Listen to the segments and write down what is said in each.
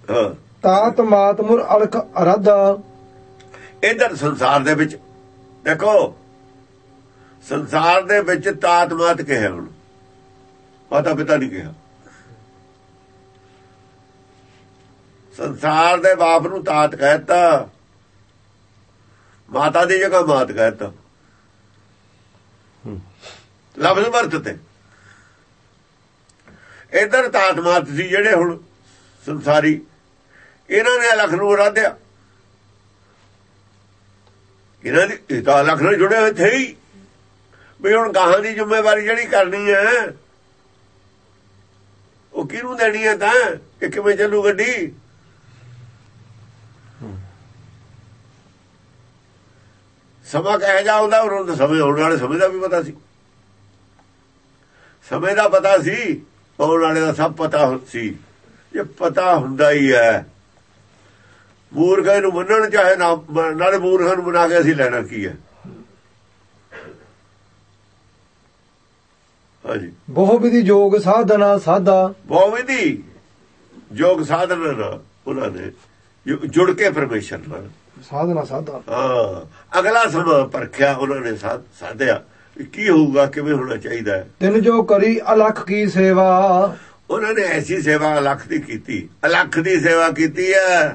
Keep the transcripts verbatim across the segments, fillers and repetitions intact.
ਤਾਤ ਮਾਤ ਮੁਰ ਅਲਖ ਅਰਾਧਾ। ਇਧਰ ਸੰਸਾਰ ਦੇ ਵਿੱਚ ਦੇਖੋ, ਸੰਸਾਰ ਦੇ ਵਿੱਚ ਤਾਤ ਮਾਤ ਕਿਹਾ, ਹੁਣ ਮਾਤਾ ਪਿਤਾ ਨਹੀਂ ਕਿਹਾ। ਸੰਸਾਰ ਦੇ ਬਾਪ ਨੂੰ ਤਾਤ ਕਹਿਤਾ, ਮਾਤਾ ਦੀ ਜਗ੍ਹਾ ਮਾਤ ਕਹਿਤਾ, ਲਫ਼ਜ਼ ਵਰਤਤੇ। ਇਧਰ ਤਾਤ ਮਾਤ ਸੀ ਜਿਹੜੇ ਹੁਣ ਸੰਸਾਰੀ, ਇਹਨਾਂ ਨੇ ਅਲਖ ਨੂੰ ਆਰਾਧਿਆ। ਇਹਨਾਂ ਦੀ ਤਾਂ ਅਲਖ ਨਾਲ ਜੁੜੇ ਹੋਏ ਥੇ ਹੀ, ਵੀ ਹੁਣ ਗਾਹਾਂ ਦੀ ਜ਼ਿੰਮੇਵਾਰੀ ਜਿਹੜੀ ਕਰਨੀ ਹੈ ਉਹ ਕਿਹਨੂੰ ਦੇਣੀ ਹੈ, ਤਾਂ ਕਿ ਕਿਵੇਂ ਚੱਲੂ ਗੱਡੀ। ਸਮਾਂ ਕਹਿ ਜਾ ਆਉਂਦਾ, ਉਹਨਾਂ ਨੂੰ ਸਮੇਂ ਆਉਣ ਵਾਲੇ ਸਮੇਂ ਦਾ ਵੀ ਪਤਾ ਸੀ, ਸਮੇਂ ਦਾ ਪਤਾ ਸੀ, ਆਉਣ ਵਾਲੇ ਦਾ ਸਭ ਪਤਾ ਸੀ। ਜੇ ਪਤਾ ਹੁੰਦਾ ਹੀ ਹੈ, ਮੂਰਖਾਂ ਨੂੰ ਮੰਨਣ ਚਾਹੇ ਨਾ, ਨਾਲੇ ਮੂਰਖਾਂ ਨੂੰ ਮਨਾ ਕੇ ਅਸੀਂ ਲੈਣਾ ਕੀ ਹੈ। ਹਾਂਜੀ, ਬਹੁ ਵਿਧੀ ਯੋਗ ਸਾਧਨਾ ਸਾਧਾ। ਬਹੁ ਵਿਧੀ ਯੋਗ ਸਾਧਨਾ ਨਾਲ ਉਹਨਾਂ ਨੇ ਜੁੜ ਕੇ ਪਰਮੇਸ਼ਰ ਨਾਲ ਸਾਧਨਾ ਸਾਧਾ। ਹਾਂ, ਅਗਲਾ ਸਮਾਂ ਪਰਖਿਆ ਉਹਨਾਂ ਨੇ, ਸਾਧਿਆ ਕੀ ਹੋਊਗਾ, ਕਿਵੇਂ ਹੋਣਾ ਚਾਹੀਦਾ ਹੈ। ਤਿੰਨ ਜੋ ਕਰੀ ਅਲਖ ਕੀ ਸੇਵਾ। ਉਹਨਾਂ ਨੇ ਐਸੀ ਸੇਵਾ ਅਲਖ ਦੀ ਕੀਤੀ, ਅਲਖ ਦੀ ਸੇਵਾ ਕੀਤੀ ਹੈ,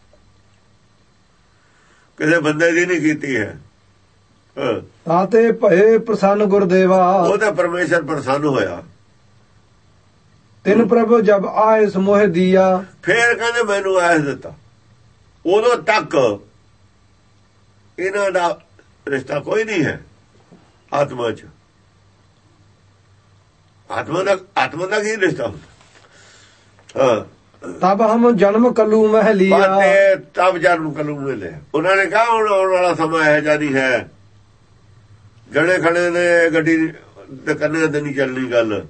ਕਿਸੇ ਬੰਦੇ ਦੀ ਨਹੀਂ ਕੀਤੀ ਹੈ। ਤਾਤੇ ਭਏ ਪ੍ਰਸੰਨ ਗੁਰਦੇਵਾ। ਉਹ ਤਾਂ ਪਰਮੇਸ਼ਰ ਪ੍ਰਸੰਨ ਹੋਇਆ। ਤਿੰਨ ਪ੍ਰਭੂ ਜਬ ਆਏ ਸਮੋਹ ਦੀਆ। ਫੇਰ ਕਹਿੰਦੇ ਮੈਨੂੰ ਆਇਸ ਦਿੱਤਾ। ਉਦੋਂ ਤੱਕ ਇਹਨਾਂ ਦਾ ਰਿਸ਼ਤਾ ਕੋਈ ਨਹੀਂ ਹੈ ਆਤਮਾ ਚ। ਆਤਮਾ ਦਾ ਆਤਮਾ ਦਾ ਕੀ ਰਿਸ਼ਤਾ ਹੁੰਦਾ। ਹਾਂ, ਤਬ ਹਮ ਜਨਮ ਕਲੂ ਮਹਿ ਲਿਆ। ਤਬ ਜਨਮ ਕਲੂ ਮਹਿ ਲਿਆ। ਉਹਨਾਂ ਨੇ ਕਹਾ ਹੁਣ ਆਉਣ ਵਾਲਾ ਸਮਾਂ ਇਹੋ ਜਿਹਾ ਨਹੀਂ ਹੈ, ਜਣੇ ਖਣੇ ਦੇ ਗੱਡੀ ਦੇ ਕੰਨਿਆਂ ਤੇ ਨਹੀਂ ਚੱਲਣੀ ਗੱਲ,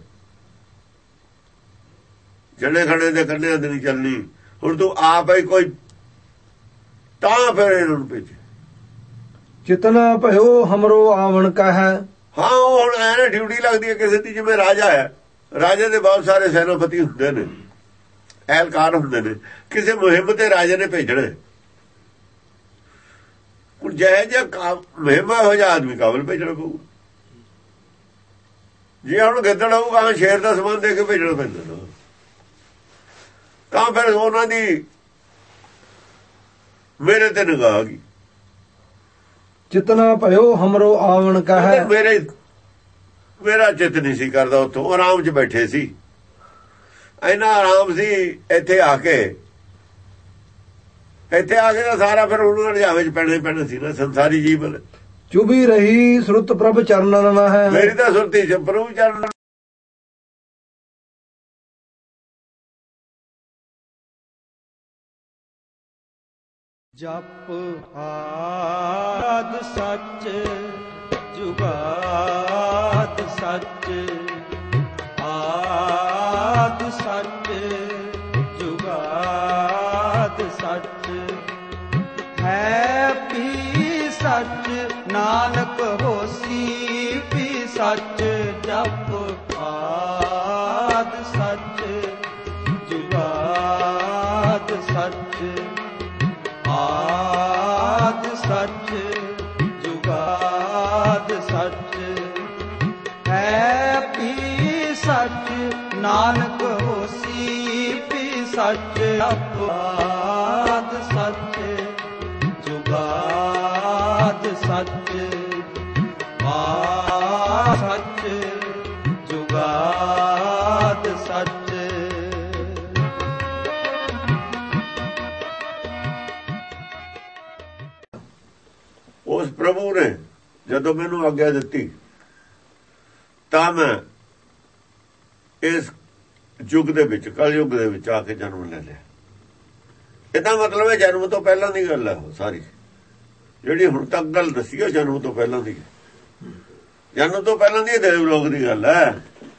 ਜਣੇ ਖਣੇ ਦੇ ਕੰਨਿਆਂ ਤੇ ਨਹੀਂ ਚੱਲਣੀ। ਹੁਣ ਤੂੰ ਆਪ ਹੀ ਕੋਈ ਤਾਂ ਫਿਰ ਇਹਨਾਂ ਨੂੰ ਭੇਜੇ। ਜਿਤਨਾ ਭਇਓ ਹਮਰੋ ਆਵਣ ਕਾ ਹੈ। ਹਾਂ, ਉਹ ਹੁਣ ਐ ਨਾ ਡਿਊਟੀ ਲੱਗਦੀ ਹੈ ਕਿਸੇ ਦੀ, ਜਿਵੇਂ ਰਾਜਾ ਹੈ, ਰਾਜੇ ਦੇ ਬਹੁਤ ਸਾਰੇ ਸੈਨਾਪਤੀ ਹੁੰਦੇ ਨੇ, ਐਲਕਾਰ ਹੁੰਦੇ ਨੇ, ਕਿਸੇ ਮੁਹਿੰਮ ਤੇ ਰਾਜੇ ਨੇ ਭੇਜਣਾ। ਹੁਣ ਜਿਹੇ ਜਿਹਾ ਮੁਹਿੰਮ ਹੋ ਜਾ ਆਦਮੀ ਕਾਬਲ ਭੇਜਣਾ ਪਊਗਾ। ਜੇ ਹੁਣ ਗਿੱਦੜ ਹੋਊਗਾ ਸ਼ੇਰ ਦਾ ਸਮਾਨ ਦੇ ਕੇ ਭੇਜਣਾ ਪੈਂਦਾ, ਤਾਂ ਫਿਰ ਉਹਨਾਂ ਦੀ ਮੇਰੇ ਤੇ ਨਿਗਾਹ ਆ ਗਈ। ਜਿਤਨਾ ਭਇਓ ਹਮਰੋ ਆਵਣ ਕਾ ਹੈ। ਮੇਰੇ ਮੇਰਾ ਚਿੱਤ ਨਹੀਂ ਸੀ ਕਰਦਾ, ਉੱਥੋਂ ਆਰਾਮ 'ਚ ਬੈਠੇ ਸੀ, ਇੰਨਾ ਆਰਾਮ ਸੀ। ਇੱਥੇ ਆ ਕੇ ਇੱਥੇ ਆ ਕੇ ਤਾਂ ਸਾਰਾ ਫਿਰ ਉਹਨਾਂ ਦੇ ਆਵੇ 'ਚ ਪੈਣਾ ਹੀ ਪੈਣਾ ਸੀ ਨਾ, ਸੰਸਾਰੀ ਜੀਵਨ। ਚੁਭੀ ਰਹੀ ਸੁਰਤ ਪ੍ਰਭ ਚਰਨਨ ਹੈ। ਮੇਰੀ ਤਾਂ ਸੁਰਤੀ ਚ ਪ੍ਰਭੂ ਚਰਨ। ਜਪ ਆਦ ਸੱਚ ਜੁਗਾਦ ਸੱਚ, ਆਦ ਸੱਚ ਜੁਗਾਦ ਸੱਚ, ਹੈ ਵੀ ਸੱਚ ਨਾਨਕ ਹੋਸੀ ਵੀ ਸੱਚ। ਜਪ ਆਦ ਸੱਚ ਜੁਗਾਦ ਸੱਚ, ਆਦ ਸੱਚ ਜੁਗਾਦ ਸੱਚ, ਹੈ ਵੀ ਸੱਚ ਨਾਨਕ ਹੋਸੀ ਵੀ ਸੱਚ। ਆਦ ਸੱਚ ਜੁਗਾਦ ਸੱਚ, ਆਦ ਸੱਚ ਜੁਗਾਦ ਸੱਚ। ਉਸ ਪ੍ਰਭੂ ਨੇ ਜਦੋਂ ਮੈਨੂੰ ਆਗਿਆ ਦਿੱਤੀ ਤਾਂ ਮੈਂ ਇਸ ਯੁੱਗ ਦੇ ਵਿੱਚ, ਕਲ ਯੁੱਗ ਦੇ ਵਿੱਚ ਆ ਕੇ ਜਨਮ ਲੈ ਲਿਆ। ਇਹਦਾ ਮਤਲਬ ਹੈ ਜਨਮ ਤੋਂ ਪਹਿਲਾਂ ਦੀ ਗੱਲ ਹੈ। ਉਹ ਸਾਰੀ ਜਿਹੜੀ ਹੁਣ ਤੱਕ ਗੱਲ ਦੱਸੀ ਉਹ ਜਨਮ ਤੋਂ ਪਹਿਲਾਂ ਦੀ ਹੈ। ਜਨਮ ਤੋਂ ਪਹਿਲਾਂ ਦੀ ਦੇਵਲੋਕ ਦੀ ਗੱਲ ਹੈ।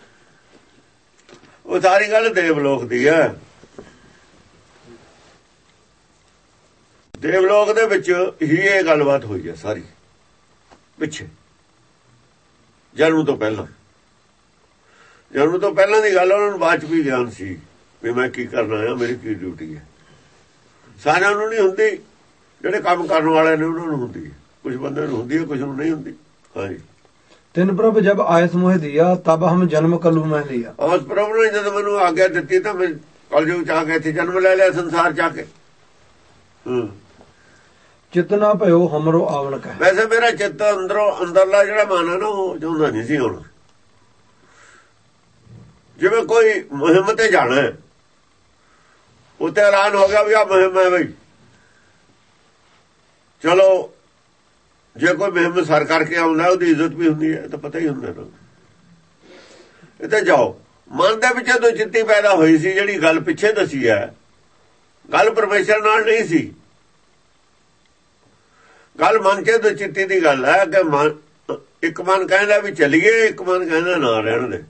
ਉਹ ਸਾਰੀ ਗੱਲ ਦੇਵਲੋਕ ਦੀ ਹੈ। ਦੇਵਲੋਕ ਦੇ ਵਿੱਚ ਹੀ ਇਹ ਗੱਲਬਾਤ ਹੋਈ ਹੈ ਸਾਰੀ, ਪਿੱਛੇ ਜਨਮ ਤੋਂ ਪਹਿਲਾਂ। ਜਨਮ ਤੋਂ ਪਹਿਲਾਂ ਦੀ ਗੱਲ ਉਹਨਾਂ ਨੂੰ ਬਾਅਦ ਚ ਵੀ ਗਿਆਨ ਸੀ ਵੀ ਮੈਂ ਕੀ ਕਰਨਾ ਹੈ, ਮੇਰੀ ਕੀ ਡਿਊਟੀ ਹੈ। ਸਾਰਿਆਂ ਨੂੰ ਨਹੀਂ ਹੁੰਦੀ, ਜਿਹੜੇ ਕੰਮ ਕਰਨ ਵਾਲੇ ਨੇ ਉਹਨਾਂ ਨੂੰ ਹੁੰਦੀ ਹੈ, ਕੁਝ ਬੰਦੇ ਨੂੰ ਹੁੰਦੀ ਹੈ, ਕੁਝ ਨੂੰ ਨਹੀਂ ਹੁੰਦੀ। ਹਾਂਜੀ। ਤਿੰਨ ਪ੍ਰਭ ਜਬ ਆਇਸ ਮੋਹ ਦਿਆ ਤਬ ਹਮ ਜਨਮ ਕਲੂ ਮੈਂ ਲਿਆ। ਉਸ ਪ੍ਰਭੂ ਨੇ ਜਦੋਂ ਮੈਨੂੰ ਆਗਿਆ ਦਿੱਤੀ ਤਾਂ ਮੈਂ ਕਲਯੁਗ ਚ ਆ ਕੇ ਇੱਥੇ ਜਨਮ ਲੈ ਲਿਆ, ਸੰਸਾਰ ਚ ਆ ਕੇ। ਹੂੰ। ਚਿਤਨਾ ਭਇਓ ਹਮਰੋ ਆਵਣ ਕਹਿ। ਵੈਸੇ ਮੇਰਾ ਚਿੱਤ ਅੰਦਰੋਂ ਅੰਦਰਲਾ ਜਿਹੜਾ ਮਨ ਹੈ ਨਾ ਉਹ ਚਾਹੁੰਦਾ ਨਹੀਂ ਸੀ ਹੁਣ। ਜਿਵੇਂ ਕੋਈ ਮੁਹਿੰਮ ਤੇ ਜਾਣਾ ਉੱਥੇ ਐਲਾਨ ਹੋ ਗਿਆ ਵੀ ਆ ਮੁਹਿੰਮ ਹੈ ਬਈ, ਚਲੋ ਜੇ ਕੋਈ ਮੁਹਿੰਮ ਸਰ ਕਰਕੇ ਆਉਂਦਾ ਉਹਦੀ ਇੱਜ਼ਤ ਵੀ ਹੁੰਦੀ ਹੈ ਤਾਂ ਪਤਾ ਹੀ ਹੁੰਦਾ ਨਾ। ਇਹ ਤਾਂ ਜਾਓ ਮਨ ਦੇ ਵਿੱਚ ਜਦੋਂ ਚਿੱਤੀ ਪੈਦਾ ਹੋਈ ਸੀ, ਜਿਹੜੀ ਗੱਲ ਪਿੱਛੇ ਦੱਸੀ ਹੈ, ਗੱਲ ਪਰਮੇਸ਼ਰ ਨਾਲ ਨਹੀਂ ਸੀ, ਗੱਲ ਮਨ ਚ ਤੋਂ ਚਿੱਤੀ ਦੀ ਗੱਲ ਹੈ ਕਿ ਮਨ ਇੱਕ ਮਨ ਕਹਿੰਦਾ ਵੀ ਚੱਲੀਏ, ਇੱਕ ਮਨ ਕਹਿੰਦਾ ਨਾ ਰਹਿਣ ਦੇ।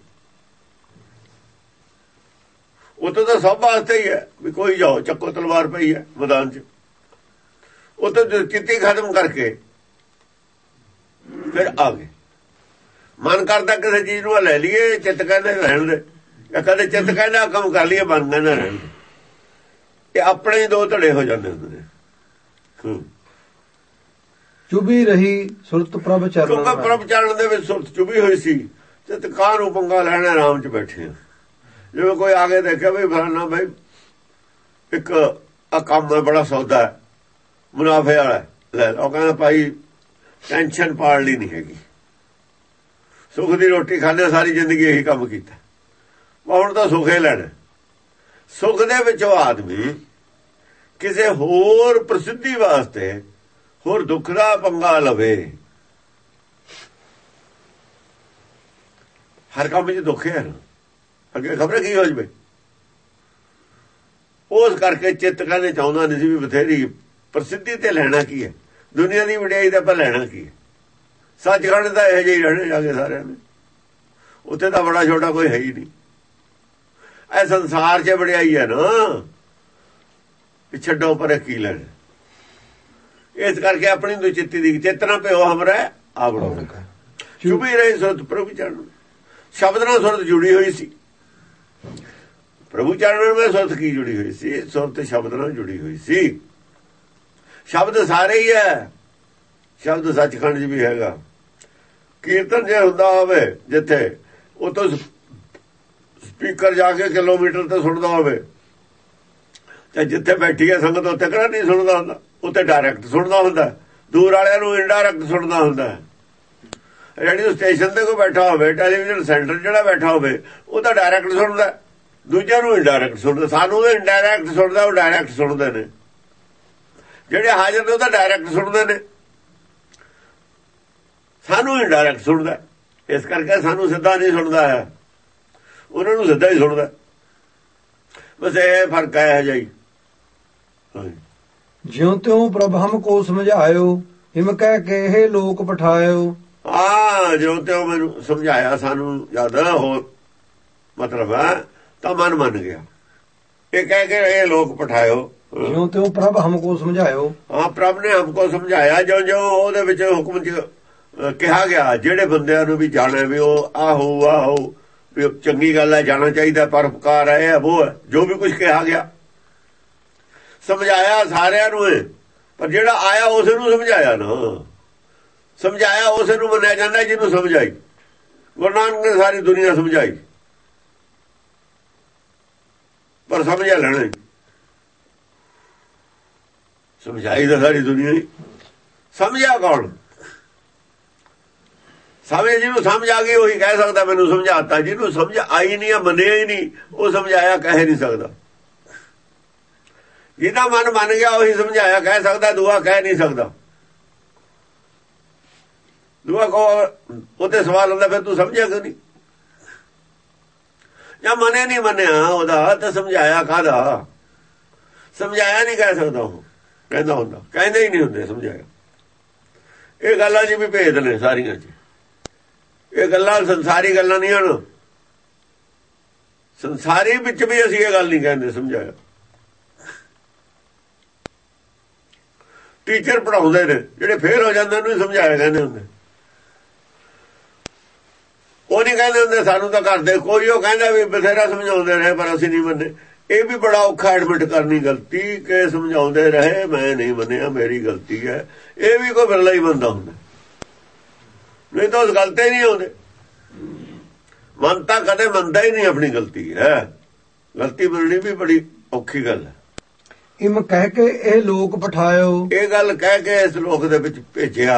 ਉੱਥੇ ਤਾਂ ਸਭ ਵਾਸਤੇ ਹੀ ਹੈ ਵੀ ਕੋਈ ਜਾਓ, ਚੱਕੋ ਤਲਵਾਰ ਪਈ ਹੈ ਮੈਦਾਨ ਚ। ਉੱਥੇ ਚਿੱਤੀ ਖਤਮ ਕਰਕੇ ਫਿਰ ਆ ਗਏ। ਮਨ ਕਰਦਾ ਕਿਸੇ ਚੀਜ਼ ਨੂੰ ਲੈ ਲਈਏ, ਚਿੱਤ ਕਹਿੰਦਾ ਰਹਿਣ ਦੇ, ਜਾਂ ਕਦੇ ਚਿੱਤ ਕਹਿੰਦਾ ਕੰਮ ਕਰ ਲਈਏ, ਮਨ ਕਹਿੰਦਾ ਰਹਿਣ ਦੇ। ਇਹ ਆਪਣੇ ਹੀ ਦੋ ਧੜੇ ਹੋ ਜਾਂਦੇ ਹੁੰਦੇ ਨੇ। ਚੁਭੀ ਰਹੀ ਸੁਰਤ ਪ੍ਰਭ ਚਰਨ। ਕਿਉਂਕਿ ਪ੍ਰਭ ਚਰਨ ਦੇ ਵਿੱਚ ਸੁਰਤ ਚੁਭੀ ਹੋਈ ਸੀ ਤੇ ਤਕਾਰ ਨੂੰ ਪੰਗਾ ਲੈਣਾ, ਆਰਾਮ ਚ ਬੈਠੇ ਆ। ਜਿਵੇਂ ਕੋਈ ਆ ਕੇ ਦੇਖਿਆ ਵੀ ਫਲਾਣਾ ਭਾਈ ਇੱਕ ਆ ਕੰਮ ਹੈ, ਬੜਾ ਸੌਦਾ ਹੈ, ਮੁਨਾਫੇ ਵਾਲਾ ਲੈ, ਉਹ ਕਹਿੰਦਾ ਭਾਈ ਟੈਨਸ਼ਨ ਪਾੜ ਲਈ ਨਹੀਂ ਹੈਗੀ, ਸੁੱਖ ਦੀ ਰੋਟੀ ਖਾਣੇ, ਸਾਰੀ ਜ਼ਿੰਦਗੀ ਇਹੀ ਕੰਮ ਕੀਤਾ, ਹੁਣ ਤਾਂ ਸੁੱਖ ਹੀ ਲੈਣਾ। ਸੁੱਖ ਦੇ ਵਿੱਚ ਉਹ ਆਦਮੀ ਕਿਸੇ ਹੋਰ ਪ੍ਰਸਿੱਧੀ ਵਾਸਤੇ ਹੋਰ ਦੁੱਖ ਦਾ ਪੰਗਾ ਲਵੇ। ਹਰ ਕੰਮ ਵਿੱਚ ਦੁੱਖ ਹੈ ਨਾ, ਅੱਗੇ ਖਬਰ ਕੀ ਹੋ ਜਵੇ। ਉਸ ਕਰਕੇ ਚਿੱਤ ਕਹਿੰਦੇ ਚਾਹੁੰਦਾ ਨਹੀਂ ਸੀ ਵੀ ਬਥੇਰੀ ਪ੍ਰਸਿੱਧੀ ਤੇ ਲੈਣਾ ਕੀ ਹੈ, ਦੁਨੀਆ ਦੀ ਵਡਿਆਈ ਦਾ ਪਰ ਲੈਣਾ ਕੀ ਹੈ। ਸੱਚਖੰਡ ਦਾ ਇਹੋ ਜਿਹੇ ਰਹਿਣੇ ਜਾ ਕੇ ਸਾਰਿਆਂ ਨੇ, ਉੱਥੇ ਤਾਂ ਬੜਾ ਛੋਟਾ ਕੋਈ ਹੈ ਹੀ ਨਹੀਂ। ਇਹ ਸੰਸਾਰ 'ਚ ਵਡਿਆਈ ਹੈ ਨਾ, ਛੱਡੋ ਪਰੇ ਕੀ ਲੈਣਾ। ਇਸ ਕਰਕੇ ਆਪਣੀ ਦੁਚਿੱਤੀ ਦੀ ਚੇਤਨਾ ਪਿਓ ਹਮਰਾ ਆਵੜੋ ਚੁਭੀ ਰਹੀ ਸੁਰਤ ਪ੍ਰਭੂ ਚਰਨ। ਸ਼ਬਦ ਨਾਲ ਸੁਰਤ ਜੁੜੀ ਹੋਈ ਸੀ, ਪ੍ਰਭੂ ਚਰਨ ਨਾਲ ਸੁਰਤ ਕੀ ਜੁੜੀ ਹੋਈ ਸੀ? ਸੁਰਤ ਸ਼ਬਦ ਨਾਲ ਜੁੜੀ ਹੋਈ ਸੀ। ਸ਼ਬਦ ਸਾਰੇ ਹੀ ਹੈ, ਸ਼ਬਦ ਸੱਚਖੰਡ 'ਚ ਵੀ ਹੈਗਾ। ਕੀਰਤਨ ਜੇ ਹੁੰਦਾ ਹੋਵੇ ਜਿੱਥੇ, ਉਤੋਂ ਸਪੀਕਰ ਜਾ ਕੇ ਕਿਲੋਮੀਟਰ ਤੇ ਸੁਣਦਾ ਹੋਵੇ, ਤੇ ਜਿੱਥੇ ਬੈਠੀ ਹੈ ਸੰਗਤ ਉੱਥੇ ਕਿਹੜਾ ਨਹੀਂ ਸੁਣਦਾ ਹੁੰਦਾ, ਉੱਥੇ ਡਾਇਰੈਕਟ ਸੁਣਦਾ ਹੁੰਦਾ। ਦੂਰ ਵਾਲਿਆਂ ਨੂੰ ਇਨਡਾਇਰੈਕਟ ਸੁਣਦਾ ਹੁੰਦਾ। ਰੇਡੀਓ ਸਟੇਸ਼ਨ ਤੇ ਕੋਈ ਬੈਠਾ ਹੋਵੇ, ਟੈਲੀਵਿਜ਼ਨ ਸੈਂਟਰ ਜਿਹੜਾ ਬੈਠਾ ਹੋਵੇ, ਉਹ ਤਾਂ ਡਾਇਰੈਕਟ ਸੁਣਦਾ, ਦੂਜਿਆਂ ਨੂੰ ਇਨਡਾਇਰੈਕਟ ਸੁਣਦਾ। ਸਾਨੂੰ ਤਾਂ ਇਨਡਾਇਰੈਕਟ ਸੁਣਦਾ, ਉਹ ਡਾਇਰੈਕਟ ਸੁਣਦੇ ਨੇ। ਜਿਹੜੇ ਹਾਜ਼ਰ ਨੇ ਉਹ ਤਾਂ ਡਾਇਰੈਕਟ ਸੁਣਦੇ ਨੇ, ਸਾਨੂੰ ਇਨਡਾਇਰੈਕਟ ਸੁਣਦਾ। ਇਸ ਕਰਕੇ ਸਾਨੂੰ ਸਿੱਧਾ ਨਹੀਂ ਸੁਣਦਾ ਹੈ, ਉਹਨਾਂ ਨੂੰ ਸਿੱਧਾ ਹੀ ਸੁਣਦਾ। ਬਸ ਇਹ ਫਰਕ ਹੈ ਜੀ। ਜਿਉਂ ਤਿਉਂ ਪ੍ਰਭ ਹਮ ਕੋ ਸਮਝਾਇਓ, ਹਿਮ ਕਹਿ ਕੇ ਇਹ ਲੋਕ ਪਠਾਇਓ। ਹਾਂ, ਜਿਉਂ ਤਿਉਂ ਮੈਨੂੰ ਸਮਝਾਇਆ, ਸਾਨੂੰ ਯਾਦ ਹੋਰ ਮਤਲਬ ਹੈ ਤਾਂ ਮਨ ਮੰਨ ਗਿਆ। ਇਹ ਕਹਿ ਕੇ ਇਹ ਲੋਕ ਪਠਾਇਓ, ਜਿਉਂ ਤਿਉਂ ਪ੍ਰਭ ਹਮ ਕੋ ਸਮਝਾਇਓ। ਹਾਂ, ਪ੍ਰਭ ਨੇ ਹਮਕੋ ਸਮਝਾਇਆ, ਜੋ ਜੋ ਉਹਦੇ ਵਿੱਚ ਹੁਕਮ ਚ ਕਿਹਾ ਗਿਆ। ਜਿਹੜੇ ਬੰਦਿਆਂ ਨੂੰ ਵੀ ਜਾਣੇ ਵੀ ਉਹ ਆਹੋ ਆਹੋ ਵੀ ਚੰਗੀ ਗੱਲ ਹੈ, ਜਾਣਾ ਚਾਹੀਦਾ, ਪਰਉਪਕਾਰ ਹੈ, ਉਹ ਹੈ ਜੋ ਵੀ ਕੁਝ ਕਿਹਾ ਗਿਆ। ਸਮਝਾਇਆ ਸਾਰਿਆਂ ਨੂੰ, ਪਰ ਜਿਹੜਾ ਆਇਆ ਉਸੇ ਨੂੰ ਸਮਝਾਇਆ ਨਾ। ਸਮਝਾਇਆ ਉਸੇ ਨੂੰ ਮੰਨਿਆ ਜਾਂਦਾ ਜਿਹਨੂੰ ਸਮਝਾਈ। ਗੁਰੂ ਨਾਨਕ ਨੇ ਸਾਰੀ ਦੁਨੀਆ ਸਮਝਾਈ, ਪਰ ਸਮਝਿਆ ਲੈਣਾ। ਸਮਝਾਈ ਤਾਂ ਸਾਰੀ ਦੁਨੀਆ ਹੀ, ਸਮਝਿਆ ਕੌਣ? ਸਮਝ ਜਿਹਨੂੰ ਸਮਝ ਆ ਗਈ ਉਹੀ ਕਹਿ ਸਕਦਾ ਮੈਨੂੰ ਸਮਝਾਤਾ। ਜਿਹਨੂੰ ਸਮਝ ਆਈ ਨਹੀਂ, ਮੰਨਿਆ ਹੀ ਨਹੀਂ, ਉਹ ਸਮਝਾਇਆ ਕਹਿ ਨਹੀਂ ਸਕਦਾ। ਜਿਹਦਾ ਮਨ ਮੰਨ ਗਿਆ ਉਹੀ ਸਮਝਾਇਆ ਕਹਿ ਸਕਦਾ, ਦੂਆ ਕਹਿ ਨਹੀਂ ਸਕਦਾ। ਦੂਆ ਕੋ ਉਹਦੇ ਸਵਾਲ ਹੁੰਦਾ ਫਿਰ ਤੂੰ ਸਮਝਿਆ ਕਿਉਂ ਨਹੀਂ? ਜਾਂ ਮਨੇ ਨਹੀਂ ਮੰਨਿਆ ਉਹਦਾ ਤਾਂ ਸਮਝਾਇਆ ਕਾਹਦਾ? ਸਮਝਾਇਆ ਨਹੀਂ ਕਹਿ ਸਕਦਾ, ਉਹ ਕਹਿੰਦਾ ਹੁੰਦਾ, ਕਹਿੰਦੇ ਹੀ ਨਹੀਂ ਹੁੰਦੇ ਸਮਝਾਇਆ। ਇਹ ਗੱਲਾਂ 'ਚ ਵੀ ਭੇਦ ਨੇ ਸਾਰੀਆਂ 'ਚ। ਇਹ ਗੱਲਾਂ ਸੰਸਾਰੀ ਗੱਲਾਂ ਨਹੀਂ ਹਨ। ਸੰਸਾਰੀ ਵਿੱਚ ਵੀ ਅਸੀਂ ਇਹ ਗੱਲ ਨਹੀਂ ਕਹਿੰਦੇ ਸਮਝਾਇਆ। ਟੀਚਰ ਪੜਾਉਂਦੇ ਨੇ, ਜਿਹੜੇ ਫੇਲ ਹੋ ਜਾਂਦੇ ਉਹਨੂੰ ਸਮਝਾਇਆ ਕਹਿੰਦੇ ਹੁੰਦੇ। ਉਹ ਨਹੀਂ ਕਹਿੰਦੇ ਹੁੰਦੇ ਸਾਨੂੰ ਤਾਂ ਕਰਦੇ ਕੋਈ। ਉਹ ਕਹਿੰਦਾ ਵੀ ਬਥੇਰਾ ਸਮਝਾਉਂਦੇ ਰਹੇ ਪਰ ਅਸੀਂ ਨਹੀਂ ਮੰਨੇ। ਇਹ ਵੀ ਬੜਾ ਔਖਾ ਐਡਮਿਟ ਕਰਨੀ ਗਲਤੀ ਕਿ ਸਮਝਾਉਂਦੇ ਰਹੇ ਮੈਂ ਨਹੀਂ ਮੰਨਿਆ ਮੇਰੀ ਗਲਤੀ ਹੈ। ਇਹ ਵੀ ਕੋਈ ਬਿਰਲਾ ਹੀ ਬੰਦਾ ਹੁੰਦਾ, ਨਹੀਂ ਤਾਂ ਉਸ ਗੱਲ ਤੇ ਨਹੀਂ ਆਉਂਦੇ। ਮਨ ਤਾਂ ਕਦੇ ਮੰਨਦਾ ਹੀ ਨਹੀਂ ਆਪਣੀ ਗਲਤੀ ਹੈ। ਗਲਤੀ ਮੰਨਣੀ ਵੀ ਬੜੀ ਔਖੀ ਗੱਲ ਹੈ। ਇਮ ਕਹਿ ਕੇ ਇਹ ਲੋਕ ਪਠਾਇਓ, ਇਹ ਗੱਲ ਕਹਿ ਕੇ ਇਸ ਲੋਕ ਦੇ ਵਿੱਚ ਭੇਜਿਆ।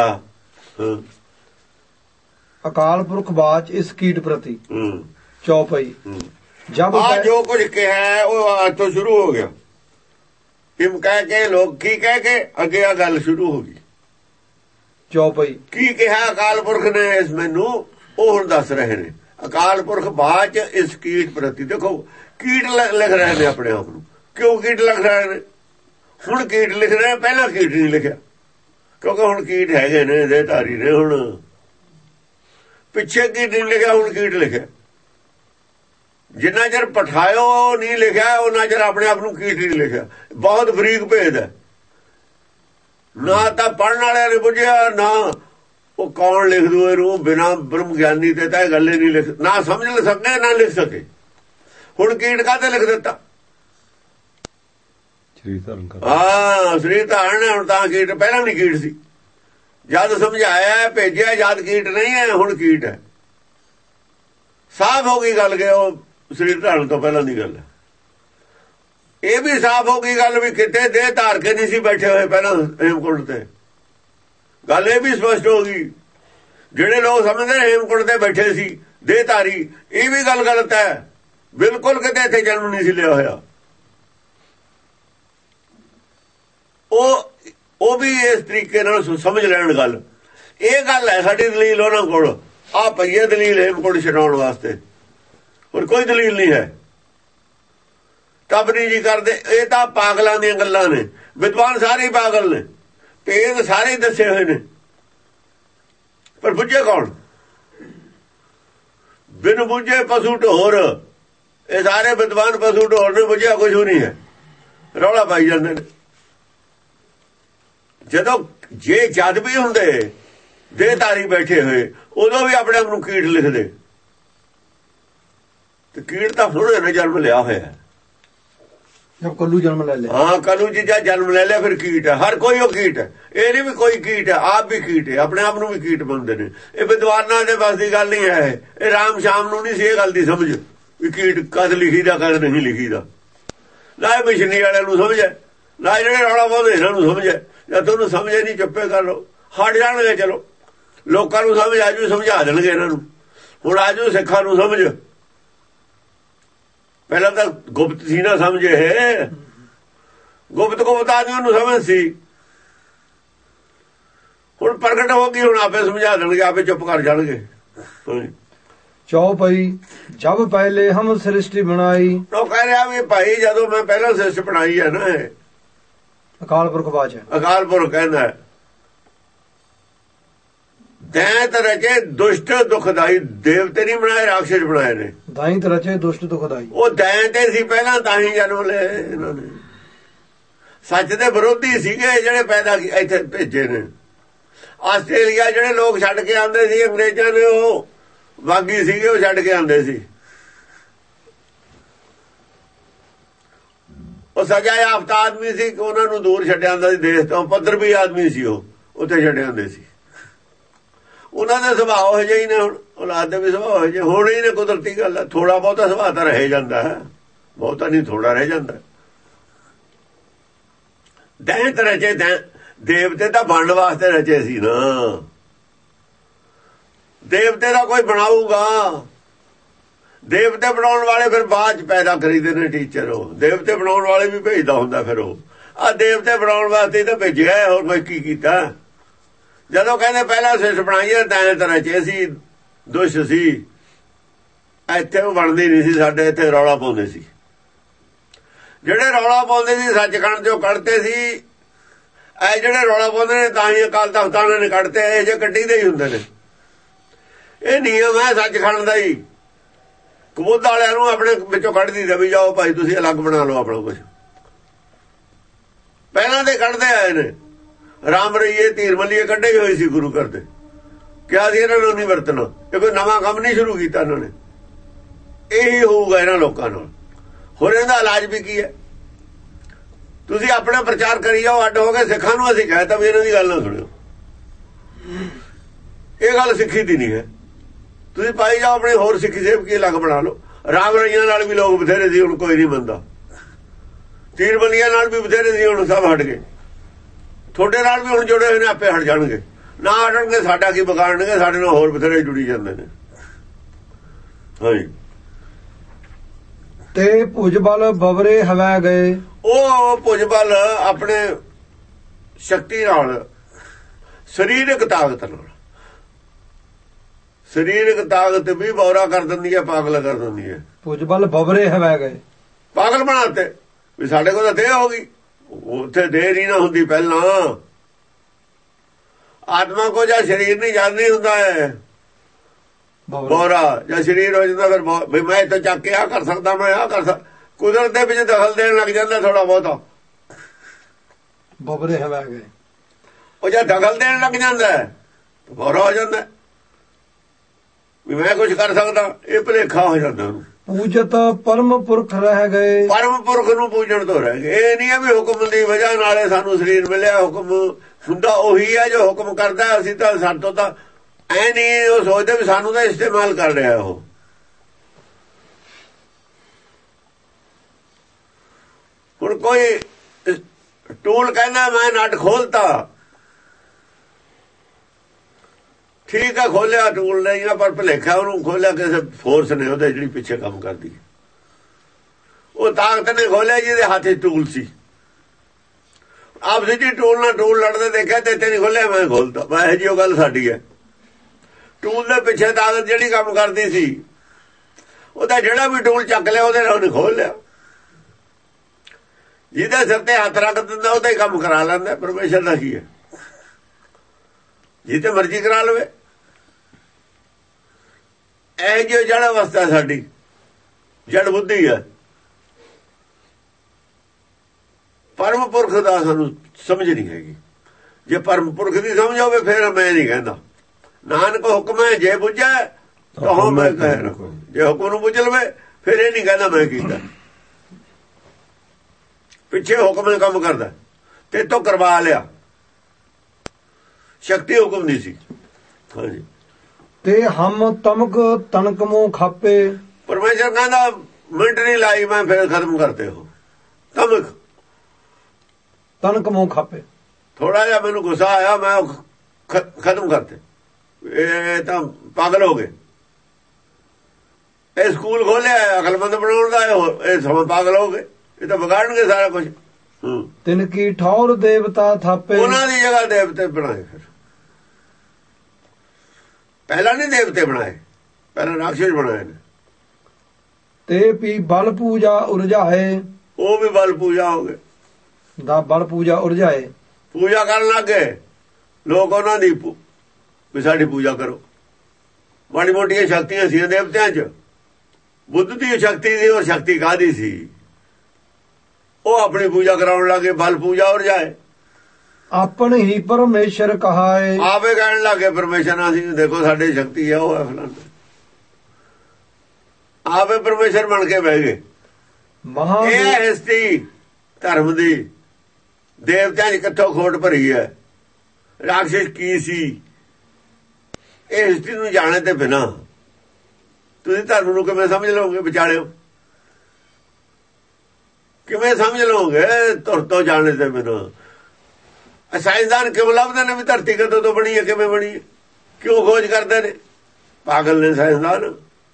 ਅਕਾਲ ਪੁਰਖ ਬਾਚ ਇਸ ਕੀਟ ਪ੍ਰਤੀ ਚੌਪਈ। ਜਬ ਆ ਜੋ ਕੁਝ ਕਿਹਾ ਉਹ ਅੱਜ ਤੋਂ ਸ਼ੁਰੂ ਹੋ ਗਿਆ। ਇਮ ਕਹਿ ਕੇ ਲੋਕ ਕੀ ਕਹਿ ਕੇ ਅੱਗੇ ਆ ਗੱਲ ਸ਼ੁਰੂ ਹੋ ਗਈ। ਚੌਪਈ ਕੀ ਕਿਹਾ ਅਕਾਲ ਪੁਰਖ ਨੇ ਇਸ ਮੈਨੂੰ, ਉਹ ਹੁਣ ਦੱਸ ਰਹੇ ਨੇ। ਅਕਾਲ ਪੁਰਖ ਬਾਚ ਇਸ ਕੀਟ ਪ੍ਰਤੀ, ਦੇਖੋ ਕੀਟ ਲਿਖ ਰਹੇ ਨੇ ਆਪਣੇ ਆਪ ਨੂੰ। ਕਿਉਂ ਕੀਟ ਲਿਖ ਰਹੇ ਨੇ? ਹੁਣ ਕੀਟ ਲਿਖ ਰਹੇ, ਪਹਿਲਾਂ ਕੀਟ ਨਹੀਂ ਲਿਖਿਆ ਕਿਉਂਕਿ ਹੁਣ ਕੀਟ ਹੈਗੇ ਨੇ, ਦੇ ਧਾਰੀ ਨੇ। ਹੁਣ ਪਿੱਛੇ ਕੀਟ ਨਹੀਂ ਲਿਖਿਆ, ਹੁਣ ਕੀਟ ਲਿਖਿਆ। ਜਿੰਨਾ ਚਿਰ ਪਠਾਇਓ ਨਹੀਂ ਲਿਖਿਆ ਉਹਨਾਂ ਚਿਰ ਆਪਣੇ ਆਪ ਨੂੰ ਕੀਟ ਨਹੀਂ ਲਿਖਿਆ। ਬਹੁਤ ਬਰੀਕ ਭੇਦ ਹੈ। ਨਾ ਤਾਂ ਪੜ੍ਹਨ ਵਾਲਿਆਂ ਨੇ ਬੁੱਝਿਆ, ਨਾ ਉਹ ਕੌਣ ਲਿਖ ਦੂ ਇਹਨੂੰ। ਬਿਨਾਂ ਬ੍ਰਹਮ ਗਿਆਨੀ ਤੇ ਤਾਂ ਇਹ ਗੱਲੇ ਨਹੀਂ ਲਿਖ, ਨਾ ਸਮਝ ਲੈ ਸਕੇ ਨਾ ਲਿਖ ਸਕੇ। ਹੁਣ ਕੀਟ ਕਾਹਤੇ ਲਿਖ ਦਿੱਤਾ? ਹਾਂ ਸਰੀਰ ਧਾਰਨ। ਹੁਣ ਤਾਂ ਕੀਟ, ਪਹਿਲਾਂ ਨਹੀਂ ਕੀਟ ਸੀ। ਜਦ ਸਮਝਾਇਆ ਭੇਜਿਆ ਜਦ ਕੀਟ ਨਹੀਂ ਹੈ, ਹੁਣ ਕੀਟ ਹੈ। ਸਾਫ਼ ਹੋ ਗਈ ਗੱਲ ਕਿ ਉਹ ਸਰੀਰ ਧਾਰਨ ਤੋਂ ਪਹਿਲਾਂ ਦੀ ਗੱਲ ਹੈ। ਇਹ ਵੀ ਸਾਫ਼ ਹੋ ਗਈ ਗੱਲ ਵੀ ਕਿਤੇ ਦੇਹ ਧਾਰ ਕੇ ਨਹੀਂ ਸੀ ਬੈਠੇ ਹੋਏ ਪਹਿਲਾਂ ਹੇਮਕੁੰਟ ਤੇ। ਗੱਲ ਇਹ ਵੀ ਸਪਸ਼ਟ ਹੋ ਗਈ। ਜਿਹੜੇ ਲੋਕ ਸਮਝਦੇ ਹੇਮਕੁੰਟ ਤੇ ਬੈਠੇ ਸੀ ਦੇਹ ਧਾਰੀ, ਇਹ ਵੀ ਗੱਲ ਗਲਤ ਹੈ। ਬਿਲਕੁਲ ਕਿਤੇ ਇੱਥੇ ਜਨਮ ਨਹੀਂ ਸੀ ਲਿਆ ਹੋਇਆ। ਉਹ ਉਹ ਵੀ ਇਸ ਤਰੀਕੇ ਨਾਲ ਸਮਝ ਲੈਣ ਗੱਲ। ਇਹ ਗੱਲ ਹੈ ਸਾਡੀ ਦਲੀਲ ਉਹਨਾਂ ਕੋਲ। ਆ ਪਈਏ ਦਲੀਲ ਹੇਮਕੁੰਟ ਛਡਾਉਣ ਵਾਸਤੇ, ਹੋਰ ਕੋਈ ਦਲੀਲ ਨਹੀਂ ਹੈ। ਤਬ ਨਹੀਂ ਜੀ ਕਰਦੇ। ਇਹ ਤਾਂ ਪਾਗਲਾਂ ਦੀਆਂ ਗੱਲਾਂ ਨੇ। ਵਿਦਵਾਨ ਸਾਰੇ ਪਾਗਲ ਨੇ, ਭੇਦ ਸਾਰੇ ਦੱਸੇ ਹੋਏ ਨੇ, ਪਰ ਬੁੱਝੇ ਕੌਣ? ਬਿਨ ਬੁੱਝੇ ਪਸ਼ੂ ਢੋਰ। ਇਹ ਸਾਰੇ ਵਿਦਵਾਨ ਪਸ਼ੂ ਢੋਰ ਨੇ, ਬੁੱਝਿਆ ਕੁਝ ਨਹੀਂ ਹੈ, ਰੌਲਾ ਪਾਈ ਜਾਂਦੇ ਨੇ। ਜਦੋਂ ਜੇ ਜਦ ਵੀ ਹੁੰਦੇ ਦੇਹਧਾਰੀ ਬੈਠੇ ਹੋਏ ਉਦੋਂ ਵੀ ਆਪਣੇ ਆਪ ਨੂੰ ਕੀਟ ਲਿਖਦੇ, ਤੇ ਕੀਟ ਤਾਂ ਹੁਣ ਇਹਨੇ ਜਨਮ ਲਿਆ ਹੋਇਆ। ਜਦ ਕੱਲੂ ਜਨਮ ਲੈ ਲਿਆ, ਹਾਂ ਕੱਲੂ ਜੀ ਜਦ ਜਨਮ ਲੈ ਲਿਆ ਫਿਰ ਕੀਟ ਹੈ। ਹਰ ਕੋਈ ਉਹ ਕੀਟ ਹੈ। ਇਹ ਨਹੀਂ ਵੀ ਕੋਈ ਕੀਟ ਹੈ, ਆਪ ਵੀ ਕੀਟ ਹੈ, ਆਪਣੇ ਆਪ ਨੂੰ ਵੀ ਕੀਟ ਮੰਨਦੇ ਨੇ। ਇਹ ਵਿਦਵਾਨਾਂ ਦੇ ਬਸ ਦੀ ਗੱਲ ਨਹੀਂ ਹੈ। ਇਹ ਰਾਮ ਸ਼ਾਮ ਨੂੰ ਨਹੀਂ ਸੀ ਇਹ ਗੱਲ ਦੀ ਸਮਝ ਵੀ ਕੀਟ ਕਦ ਲਿਖੀ ਦਾ ਕਦ ਨਹੀਂ ਲਿਖੀ ਦਾ। ਨਾ ਇਹ ਮਸ਼ੀਨੀ ਵਾਲਿਆਂ ਨੂੰ ਸਮਝ ਹੈ, ਨਾ ਜਿਹੜੇ ਰੌਲਾ ਪਾਉਂਦੇ ਇਹਨਾਂ ਨੂੰ ਸਮਝ ਹੈ। ਜਦ ਤੁਹਾਨੂੰ ਸਮਝੇ ਨਹੀਂ ਚੁੱਪੇ ਕਰ ਲਓ, ਹਟ ਜਾਣਗੇ। ਚਲੋ ਲੋਕਾਂ ਨੂੰ ਸਮਝ ਆਜੂ, ਸਮਝਾ ਦੇਣਗੇ ਇਹਨਾਂ ਨੂੰ। ਹੁਣ ਆਜੂ ਸਿੱਖਾਂ ਨੂੰ ਸਮਝ। ਪਹਿਲਾਂ ਤਾਂ ਗੁਪਤ ਸੀ ਨਾ ਸਮਝੇ, ਗੁਪਤ ਗੁਪਤ ਆਦਮੀ ਨੂੰ ਸਮਝ ਸੀ। ਹੁਣ ਪ੍ਰਗਟ ਹੋ ਗਈ, ਹੁਣ ਆਪੇ ਸਮਝਾ ਦੇਣਗੇ, ਆਪੇ ਚੁੱਪ ਕਰ ਜਾਣਗੇ। ਚੌਪਈ ਜਬ ਪਹਿਲੇ ਹਮ ਸ੍ਰਿਸ਼ਟੀ ਬਣਾਈ। ਉਹ ਕਹਿ ਰਿਹਾ ਵੀ ਭਾਈ ਜਦੋਂ ਮੈਂ ਪਹਿਲਾਂ ਸ੍ਰਿਸ਼ਟ ਬਣਾਈ ਹੈ ਨਾ, ਇਹ ਅਕਾਲ ਪੁਰਖ ਬਾਚ ਹੈ। ਅਕਾਲ ਪੁਰਖ ਕਹਿੰਦਾ ਦੈਂਤ ਰਚੇ ਦੁਸ਼ਟ ਦੁਖਦਾਈ। ਦੇਵਤੇ ਨਹੀਂ ਬਣਾਏ, ਰਾਖਸ਼ ਬਣਾਏ ਨੇ। ਦੈਂਤ ਰਚੇ ਦੁਸ਼ਟ ਦੁਖਦਾਈ। ਉਹ ਦੈਂਤੇ ਸੀ ਪਹਿਲਾਂ, ਤਾਂ ਹੀ ਜਨਮ ਲਏ ਇਹਨਾਂ ਨੇ। ਸੱਚ ਦੇ ਵਿਰੋਧੀ ਸੀਗੇ ਜਿਹੜੇ ਪੈਦਾ ਇੱਥੇ ਭੇਜੇ ਨੇ। ਆਸਟ੍ਰੇਲੀਆ ਜਿਹੜੇ ਲੋਕ ਛੱਡ ਕੇ ਆਉਂਦੇ ਸੀ ਅੰਗਰੇਜ਼ਾਂ ਨੇ, ਉਹ ਬਾਗੀ ਸੀਗੇ, ਉਹ ਛੱਡ ਕੇ ਆਉਂਦੇ ਸੀ। ਉਹ ਸਜ਼ਾ ਯਾਫਤਾ ਆਦਮੀ ਸੀ, ਉਹਨਾਂ ਨੂੰ ਦੂਰ ਛੱਡਿਆ ਜਾਂਦਾ ਸੀ ਦੇਸ਼ ਤੋਂ। ਪੱਧਰ ਵੀ ਆਦਮੀ ਸੀ, ਉਹ ਉੱਥੇ ਛੱਡਿਆ ਹੁੰਦੇ ਸੀ। ਉਹਨਾਂ ਦੇ ਸੁਭਾਅ ਹੋ ਜਿਹੇ ਹੀ ਨੇ। ਹੁਣ ਔਲਾਦ ਦੇ ਵੀ ਸੁਭਾਅ ਹੋ ਜਿਹੇ ਹੋਣੇ ਹੀ ਨੇ, ਕੁਦਰਤੀ ਗੱਲ ਹੈ। ਥੋੜਾ ਬਹੁਤਾ ਸੁਭਾਅ ਤਾਂ ਰਹਿ ਜਾਂਦਾ ਹੈ, ਬਹੁਤਾ ਨਹੀਂ, ਥੋੜਾ ਰਹਿ ਜਾਂਦਾ। ਦੈਂਤ ਰਚੇ, ਦੇਵਤੇ ਤਾਂ ਬਣਨ ਵਾਸਤੇ ਰਚੇ ਸੀ ਨਾ। ਦੇਵਤੇ ਦਾ ਕੋਈ ਬਣਾਊਗਾ। ਦੇਵਤੇ ਬਣਾਉਣ ਵਾਲੇ ਫਿਰ ਬਾਅਦ ਚ ਪੈਦਾ ਕਰੀਦੇ ਨੇ ਟੀਚਰ। ਉਹ ਦੇਵਤੇ ਬਣਾਉਣ ਵਾਲੇ ਵੀ ਭੇਜਦਾ ਹੁੰਦਾ। ਫਿਰ ਉਹ ਆ ਦੇਵਤੇ ਬਣਾਉਣ ਵਾਸਤੇ ਤਾਂ ਭੇਜਿਆ, ਹੋਰ ਕੋਈ ਕੀ ਕੀਤਾ? ਜਦੋਂ ਕਹਿੰਦੇ ਪਹਿਲਾਂ ਸ੍ਰਿਸ਼ਟ ਬਣਾਈ ਹੈ ਦੈਂਤ ਰਚੇ ਸੀ, ਦੁਸ਼ ਸੀ। ਇੱਥੇ ਉਹ ਬਣਦੀ ਨਹੀਂ ਸੀ, ਸਾਡੇ ਇੱਥੇ ਰੌਲਾ ਪਾਉਂਦੇ ਸੀ। ਜਿਹੜੇ ਰੌਲਾ ਪਾਉਂਦੇ ਸੀ ਸੱਚਖੰਡ ਚੋਂ ਕੱਢਦੇ ਸੀ। ਇਹ ਜਿਹੜੇ ਰੌਲਾ ਪਾਉਂਦੇ ਨੇ ਤਾਂ ਹੀ ਅਕਾਲ ਤਖ਼ਤ ਵਾਲਿਆਂ ਨੇ ਕੱਢਤੇ। ਇਹ ਜੇ ਕੱਢੀ ਦੇ ਹੀ ਹੁੰਦੇ ਨੇ। ਇਹ ਨਿਯਮ ਹੈ ਸੱਚਖੰਡ ਦਾ ਹੀ। ਕਬੂਤ ਵਾਲਿਆਂ ਨੂੰ ਆਪਣੇ ਵਿੱਚੋਂ ਕੱਢ ਦਿੰਦਾ ਵੀ ਜਾਓ ਭਾਈ ਤੁਸੀਂ ਅਲੱਗ ਬਣਾ ਲਓ ਆਪਣਾ ਕੁਝ। ਪਹਿਲਾਂ ਦੇ ਕੱਢਦੇ ਆਏ ਨੇ। ਰਾਮ ਰਈਏ ਧੀਰ ਮੱਲੀਏ ਕੱਢੇ ਹੀ ਹੋਏ ਸੀ ਗੁਰੂ ਘਰ ਦੇ। ਕਿਹਾ ਸੀ ਇਹਨਾਂ ਨੂੰ ਨਹੀਂ ਵਰਤਣਾ। ਇਹ ਕੋਈ ਨਵਾਂ ਕੰਮ ਨਹੀਂ ਸ਼ੁਰੂ ਕੀਤਾ ਇਹਨਾਂ ਨੇ। ਇਹੀ ਹੋਊਗਾ ਇਹਨਾਂ ਲੋਕਾਂ ਨਾਲ। ਹੋਰ ਇਹਦਾ ਇਲਾਜ ਵੀ ਕੀ ਹੈ? ਤੁਸੀਂ ਆਪਣਾ ਪ੍ਰਚਾਰ ਕਰੀ ਜਾਓ, ਅੱਡ ਹੋ ਗਏ। ਸਿੱਖਾਂ ਨੂੰ ਅਸੀਂ ਕਹਿਤਾ ਵੀ ਇਹਨਾਂ ਦੀ ਗੱਲ ਨਾ ਸੁਣਿਓ। ਇਹ ਗੱਲ ਸਿੱਖੀ ਦੀ ਨਹੀਂ ਹੈ। ਤੁਸੀਂ ਪਾਈ ਜਾਓ ਆਪਣੀ ਹੋਰ ਸਿੱਖੀ ਸੇਵਕੀ ਅਲੱਗ ਬਣਾ ਲਓ। ਰਾਮ ਰਹੀਆਂ ਨਾਲ ਵੀ ਲੋਕ ਬਥੇਰੇ ਸੀ, ਹੁਣ ਕੋਈ ਨਹੀਂ ਮੰਨਦਾ। ਤੀਰ ਬਲੀਆਂ ਨਾਲ ਵੀ ਬਥੇਰੇ ਸੀ, ਹੁਣ ਸਭ ਹਟ ਗਏ। ਤੁਹਾਡੇ ਨਾਲ ਵੀ ਹੁਣ ਜੁੜੇ ਹੋਏ ਨੇ, ਆਪੇ ਹਟ ਜਾਣਗੇ। ਨਾ ਹਟਣਗੇ ਸਾਡਾ ਕੀ ਵਿਗਾੜਨਗੇ? ਸਾਡੇ ਨਾਲ ਹੋਰ ਬਥੇਰੇ ਜੁੜੀ ਜਾਂਦੇ ਨੇ। ਹਾਂਜੀ। ਤੇ ਭੁਜਬਲ ਬਵਰੇ ਹਵੈ ਗਏ। ਉਹ ਭੁਜਬਲ ਆਪਣੇ ਸ਼ਕਤੀ ਨਾਲ, ਸਰੀਰਕ ਤਾਕਤ ਨਾਲ, ਸਰੀਰਕ ਤਾਕਤ ਵੀ ਬੌਰਾ ਕਰ ਦਿੰਦੀ ਹੈ, ਪਾਗਲ ਕਰ ਦਿੰਦੀ ਹੈ। ਭੁਜਬਲ ਬਵਰੇ ਹਵੈ ਗਏ, ਪਾਗਲ ਬਣਾਤੇ ਵੀ ਸਾਡੇ ਕੋਲ ਤਾਂ ਦੇਹ ਹੋ ਗਈ। ਉੱਥੇ ਦੇਹ ਨਹੀਂ ਨਾ ਹੁੰਦੀ ਪਹਿਲਾਂ। ਆਤਮਾ ਕੋ ਜਾਂ ਸਰੀਰ ਨਹੀਂ ਯਾਦ ਨਹੀਂ ਹੁੰਦਾ ਹੈ ਬੌਰਾ। ਜਾਂ ਸਰੀਰ ਹੋ ਜਾਂਦਾ ਫਿਰ ਵੀ ਮੈਂ ਇੱਥੇ ਚੱਕ ਕੇ ਆਹ ਕਰ ਸਕਦਾ, ਮੈਂ ਆਹ ਕਰ ਸਕਦਾ। ਕੁਦਰਤ ਦੇ ਵਿੱਚ ਦਖਲ ਦੇਣ ਲੱਗ ਜਾਂਦਾ ਥੋੜਾ ਬਹੁਤਾ। ਬਵਰੇ ਹਵੈ ਗਏ, ਉਹ ਜਦ ਦਖਲ ਦੇਣ ਲੱਗ ਜਾਂਦਾ ਬੌਰਾ ਹੋ ਜਾਂਦਾ ਵੀ ਮੈਂ ਕੁਝ ਕਰ ਸਕਦਾ। ਇਹ ਭੁਲੇਖਾ ਹੋ ਜਾਂਦਾ ਉਹਨੂੰ। ਪੂਜਤ ਪਰਮ ਪੁਰਖ ਰਹਿ ਗਏ। ਪਰਮ ਪੁਰਖ ਨੂੰ ਪੂਜਣ ਤੋਂ ਰਹਿ ਗਏ। ਇਹ ਨਹੀਂ ਹੈ ਵੀ ਹੁਕਮ ਦੀ ਵਜ੍ਹਾ ਨਾਲ ਸਾਨੂੰ ਸਰੀਰ ਮਿਲਿਆ। ਹੁਕਮ ਹੁੰਦਾ ਉਹੀ ਹੈ ਜੋ ਹੁਕਮ ਕਰਦਾ। ਅਸੀਂ ਤਾਂ ਸਾਡੇ ਤੋਂ ਤਾਂ ਐ ਨਹੀਂ ਉਹ ਸੋਚਦੇ ਵੀ ਸਾਨੂੰ ਤਾਂ ਇਸਤੇਮਾਲ ਕਰ ਰਿਹਾ ਉਹ। ਹੁਣ ਕੋਈ ਟੂਲ ਕਹਿੰਦਾ ਮੈਂ ਨਟ ਖੋਲਤਾ, ਠੀਕ ਆ, ਖੋਲਿਆ ਟੂਲ ਨਹੀਂ ਆ, ਪਰ ਭੁਲੇਖਾ ਉਹਨੂੰ ਖੋਲਿਆ ਕਿਸੇ ਫੋਰਸ ਨੇ, ਉਹਦੇ ਜਿਹੜੀ ਪਿੱਛੇ ਕੰਮ ਕਰਦੀ। ਉਹ ਤਾਕਤ ਨੇ ਖੋਲਿਆ ਜਿਹਦੇ ਹੱਥ 'ਚ ਟੂਲ ਸੀ। ਆਪਸ ਜੀ ਟੂਲ ਨਾਲ ਟੂਲ ਲੜਦੇ ਦੇਖਿਆ ਤੇ ਇੱਥੇ ਨਹੀਂ ਖੋਲਿਆ, ਮੈਂ ਖੋਲਤਾ। ਮੈਂ ਇਹ ਜੀ ਉਹ ਗੱਲ ਸਾਡੀ ਹੈ। ਟੂਲ ਦੇ ਪਿੱਛੇ ਤਾਕਤ ਜਿਹੜੀ ਕੰਮ ਕਰਦੀ ਸੀ, ਉਹਦਾ ਜਿਹੜਾ ਵੀ ਟੂਲ ਚੱਕ ਲਿਆ ਉਹਦੇ ਨਾਲ ਉਹਨੇ ਖੋਲ ਲਿਆ। ਜਿਹਦੇ ਸਿਰ ਤੇ ਹੱਥ ਰੱਖ ਦਿੰਦਾ ਉਹਦਾ ਹੀ ਕੰਮ ਕਰਾ ਲੈਂਦਾ। ਪਰਮੇਸ਼ਰ ਦਾ ਕੀ ਹੈ? ਜਿੱਤੇ ਮਰਜ਼ੀ ਕਰਾ ਲਵੇ। ਇਹ ਜੋ ਜੜ ਅਵਸਥਾ ਸਾਡੀ ਜੜ ਬੁੱਧੀ ਹੈ। ਪਰਮ ਪੁਰਖ ਦਾ ਸਾਨੂੰ ਸਮਝ ਨਹੀਂ ਹੈਗੀ। ਜੇ ਪਰਮ ਪੁਰਖ ਦੀ ਸਮਝ ਹੋਵੇ ਫਿਰ ਮੈਂ ਨਹੀਂ ਕਹਿੰਦਾ। ਨਾਨਕ ਹੁਕਮ ਹੈ ਜੇ ਬੁੱਝੈ ਤਾਂ ਮੈਂ ਕਹਿ ਰਿਹਾ। ਜੇ ਹੁਕਮ ਨੂੰ ਬੁੱਝ ਲਵੇ ਫਿਰ ਇਹ ਨਹੀਂ ਕਹਿੰਦਾ ਮੈਂ ਕੀਤਾ। ਪਿੱਛੇ ਹੁਕਮ ਨੇ ਕੰਮ ਕਰਦਾ ਤੇ ਤੋਂ ਕਰਵਾ ਲਿਆ। ਸ਼ਕਤੀ ਹੁਕਮ ਨਹੀਂ ਸੀ। ਹਾਂਜੀ। ਤੇ ਹਮ ਤਮਕ ਤਨਕ ਮੂੰਹ ਖਾਪੇ। ਪਰਮੇਸ਼ਰ ਕਹਿੰਦਾ ਮਿੰਟ ਨਹੀਂ ਲਾਈ ਮੈਂ ਫਿਰ ਖਤਮ ਕਰਤੇ ਹੋ। ਤਮਕ ਤਨਕ ਮੂੰਹ ਖਾਪੇ। ਥੋੜਾ ਜਿਹਾ ਮੈਨੂੰ ਗੁੱਸਾ ਆਇਆ, ਮੈਂ ਖਤਮ ਕਰਤੇ। ਇਹ ਤਾਂ ਪਾਗਲ ਹੋ ਗਏ। ਇਹ ਸਕੂਲ ਖੋਲਿਆ ਅਕਲਮੰਦ ਬਣਾਉਣ ਦਾ, ਇਹ ਸਮਾਂ ਪਾਗਲ ਹੋ ਗਏ। ਇਹ ਤਾਂ ਵਿਗਾੜਨਗੇ ਸਾਰਾ ਕੁਝ। ਤਿਨ ਕੀ ਠੌਰ ਦੇਵਤਾ ਥਾਪੇ। ਉਹਨਾਂ ਦੀ ਜਗ੍ਹਾ ਦੇਵਤੇ ਬਣਾਏ। ਫਿਰ ਪਹਿਲਾਂ ਨਹੀਂ ਦੇਵਤੇ ਬਣਾਏ, ਪਹਿਲਾਂ ਰਾਖਸ਼ ਬਣਾਏ ਨੇ। ਤੇ ਵੀ ਬਲ ਪੂਜਾ ਉਰਝਾਏ। ਉਹ ਵੀ ਬਲ ਪੂਜਾ ਹੋ ਗਏ। ਦਾ ਬਲ ਪੂਜਾ ਉਰਝਾਏ। ਪੂਜਾ ਕਰਨ ਲੱਗ ਗਏ ਲੋਕ ਉਹਨਾਂ ਦੀ ਵੀ ਸਾਡੀ ਪੂਜਾ ਕਰੋ। ਮਾੜੀ ਮੋਟੀਆਂ ਸ਼ਕਤੀਆਂ ਸੀ ਦੇਵਤਿਆਂ 'ਚ। ਬੁੱਧ ਦੀ ਸ਼ਕਤੀ ਸੀ, ਔਰ ਸ਼ਕਤੀ ਕਾਹਦੀ ਸੀ? ਉਹ ਆਪਣੀ ਪੂਜਾ ਕਰਾਉਣ ਲੱਗੇ। ਬਲ ਪੂਜਾ ਉਰਝਾਏ। ਆਪਣ ਹੀ ਪਰਮੇਸ਼ਰ ਕਹਾਏ। ਆਪੇ ਕਹਿਣ ਲੱਗੇ ਪਰਮੇਸ਼ਰ ਨਾਲ ਅਸੀਂ ਦੇਖੋ ਸਾਡੀ ਸ਼ਕਤੀ ਹੈ ਉਹ ਹੈ ਫਲਾਣਾ। ਆਪੇ ਪਰਮੇਸ਼ਰ ਬਣ ਕੇ ਬਹਿ ਗਏ। ਇਹ ਹਿਸਟਰੀ ਧਰਮ ਦੀ ਦੇਵਤਿਆਂ 'ਚ ਕਿੱਥੋਂ ਖੋਟ ਭਰੀ ਹੈ। ਰਾਖਸ਼ ਕੀ ਸੀ ਇਹ ਹਿਸਟਰੀ ਨੂੰ ਜਾਣੇ ਤੇ ਬਿਨਾ ਤੁਸੀਂ ਧਰਮ ਨੂੰ ਕਿਵੇਂ ਸਮਝ ਲਓਗੇ? ਵਿਚਾਲਿਓ ਕਿਵੇਂ ਸਮਝ ਲਓਗੇ ਤੁਰ ਤੋਂ ਜਾਣੇ ਤੇ ਬਿਨਾ? ਸਾਇੰਸਦਾਨ ਕਿਉਂ ਲੱਭਦੇ ਨੇ ਵੀ ਧਰਤੀ ਕਦੋਂ ਤੋਂ ਬਣੀ ਹੈ, ਕਿਵੇਂ ਬਣੀ ਹੈ? ਕਿਉਂ ਖੋਜ ਕਰਦੇ ਨੇ? ਪਾਗਲ ਨੇ ਸਾਇੰਸਦਾਨ।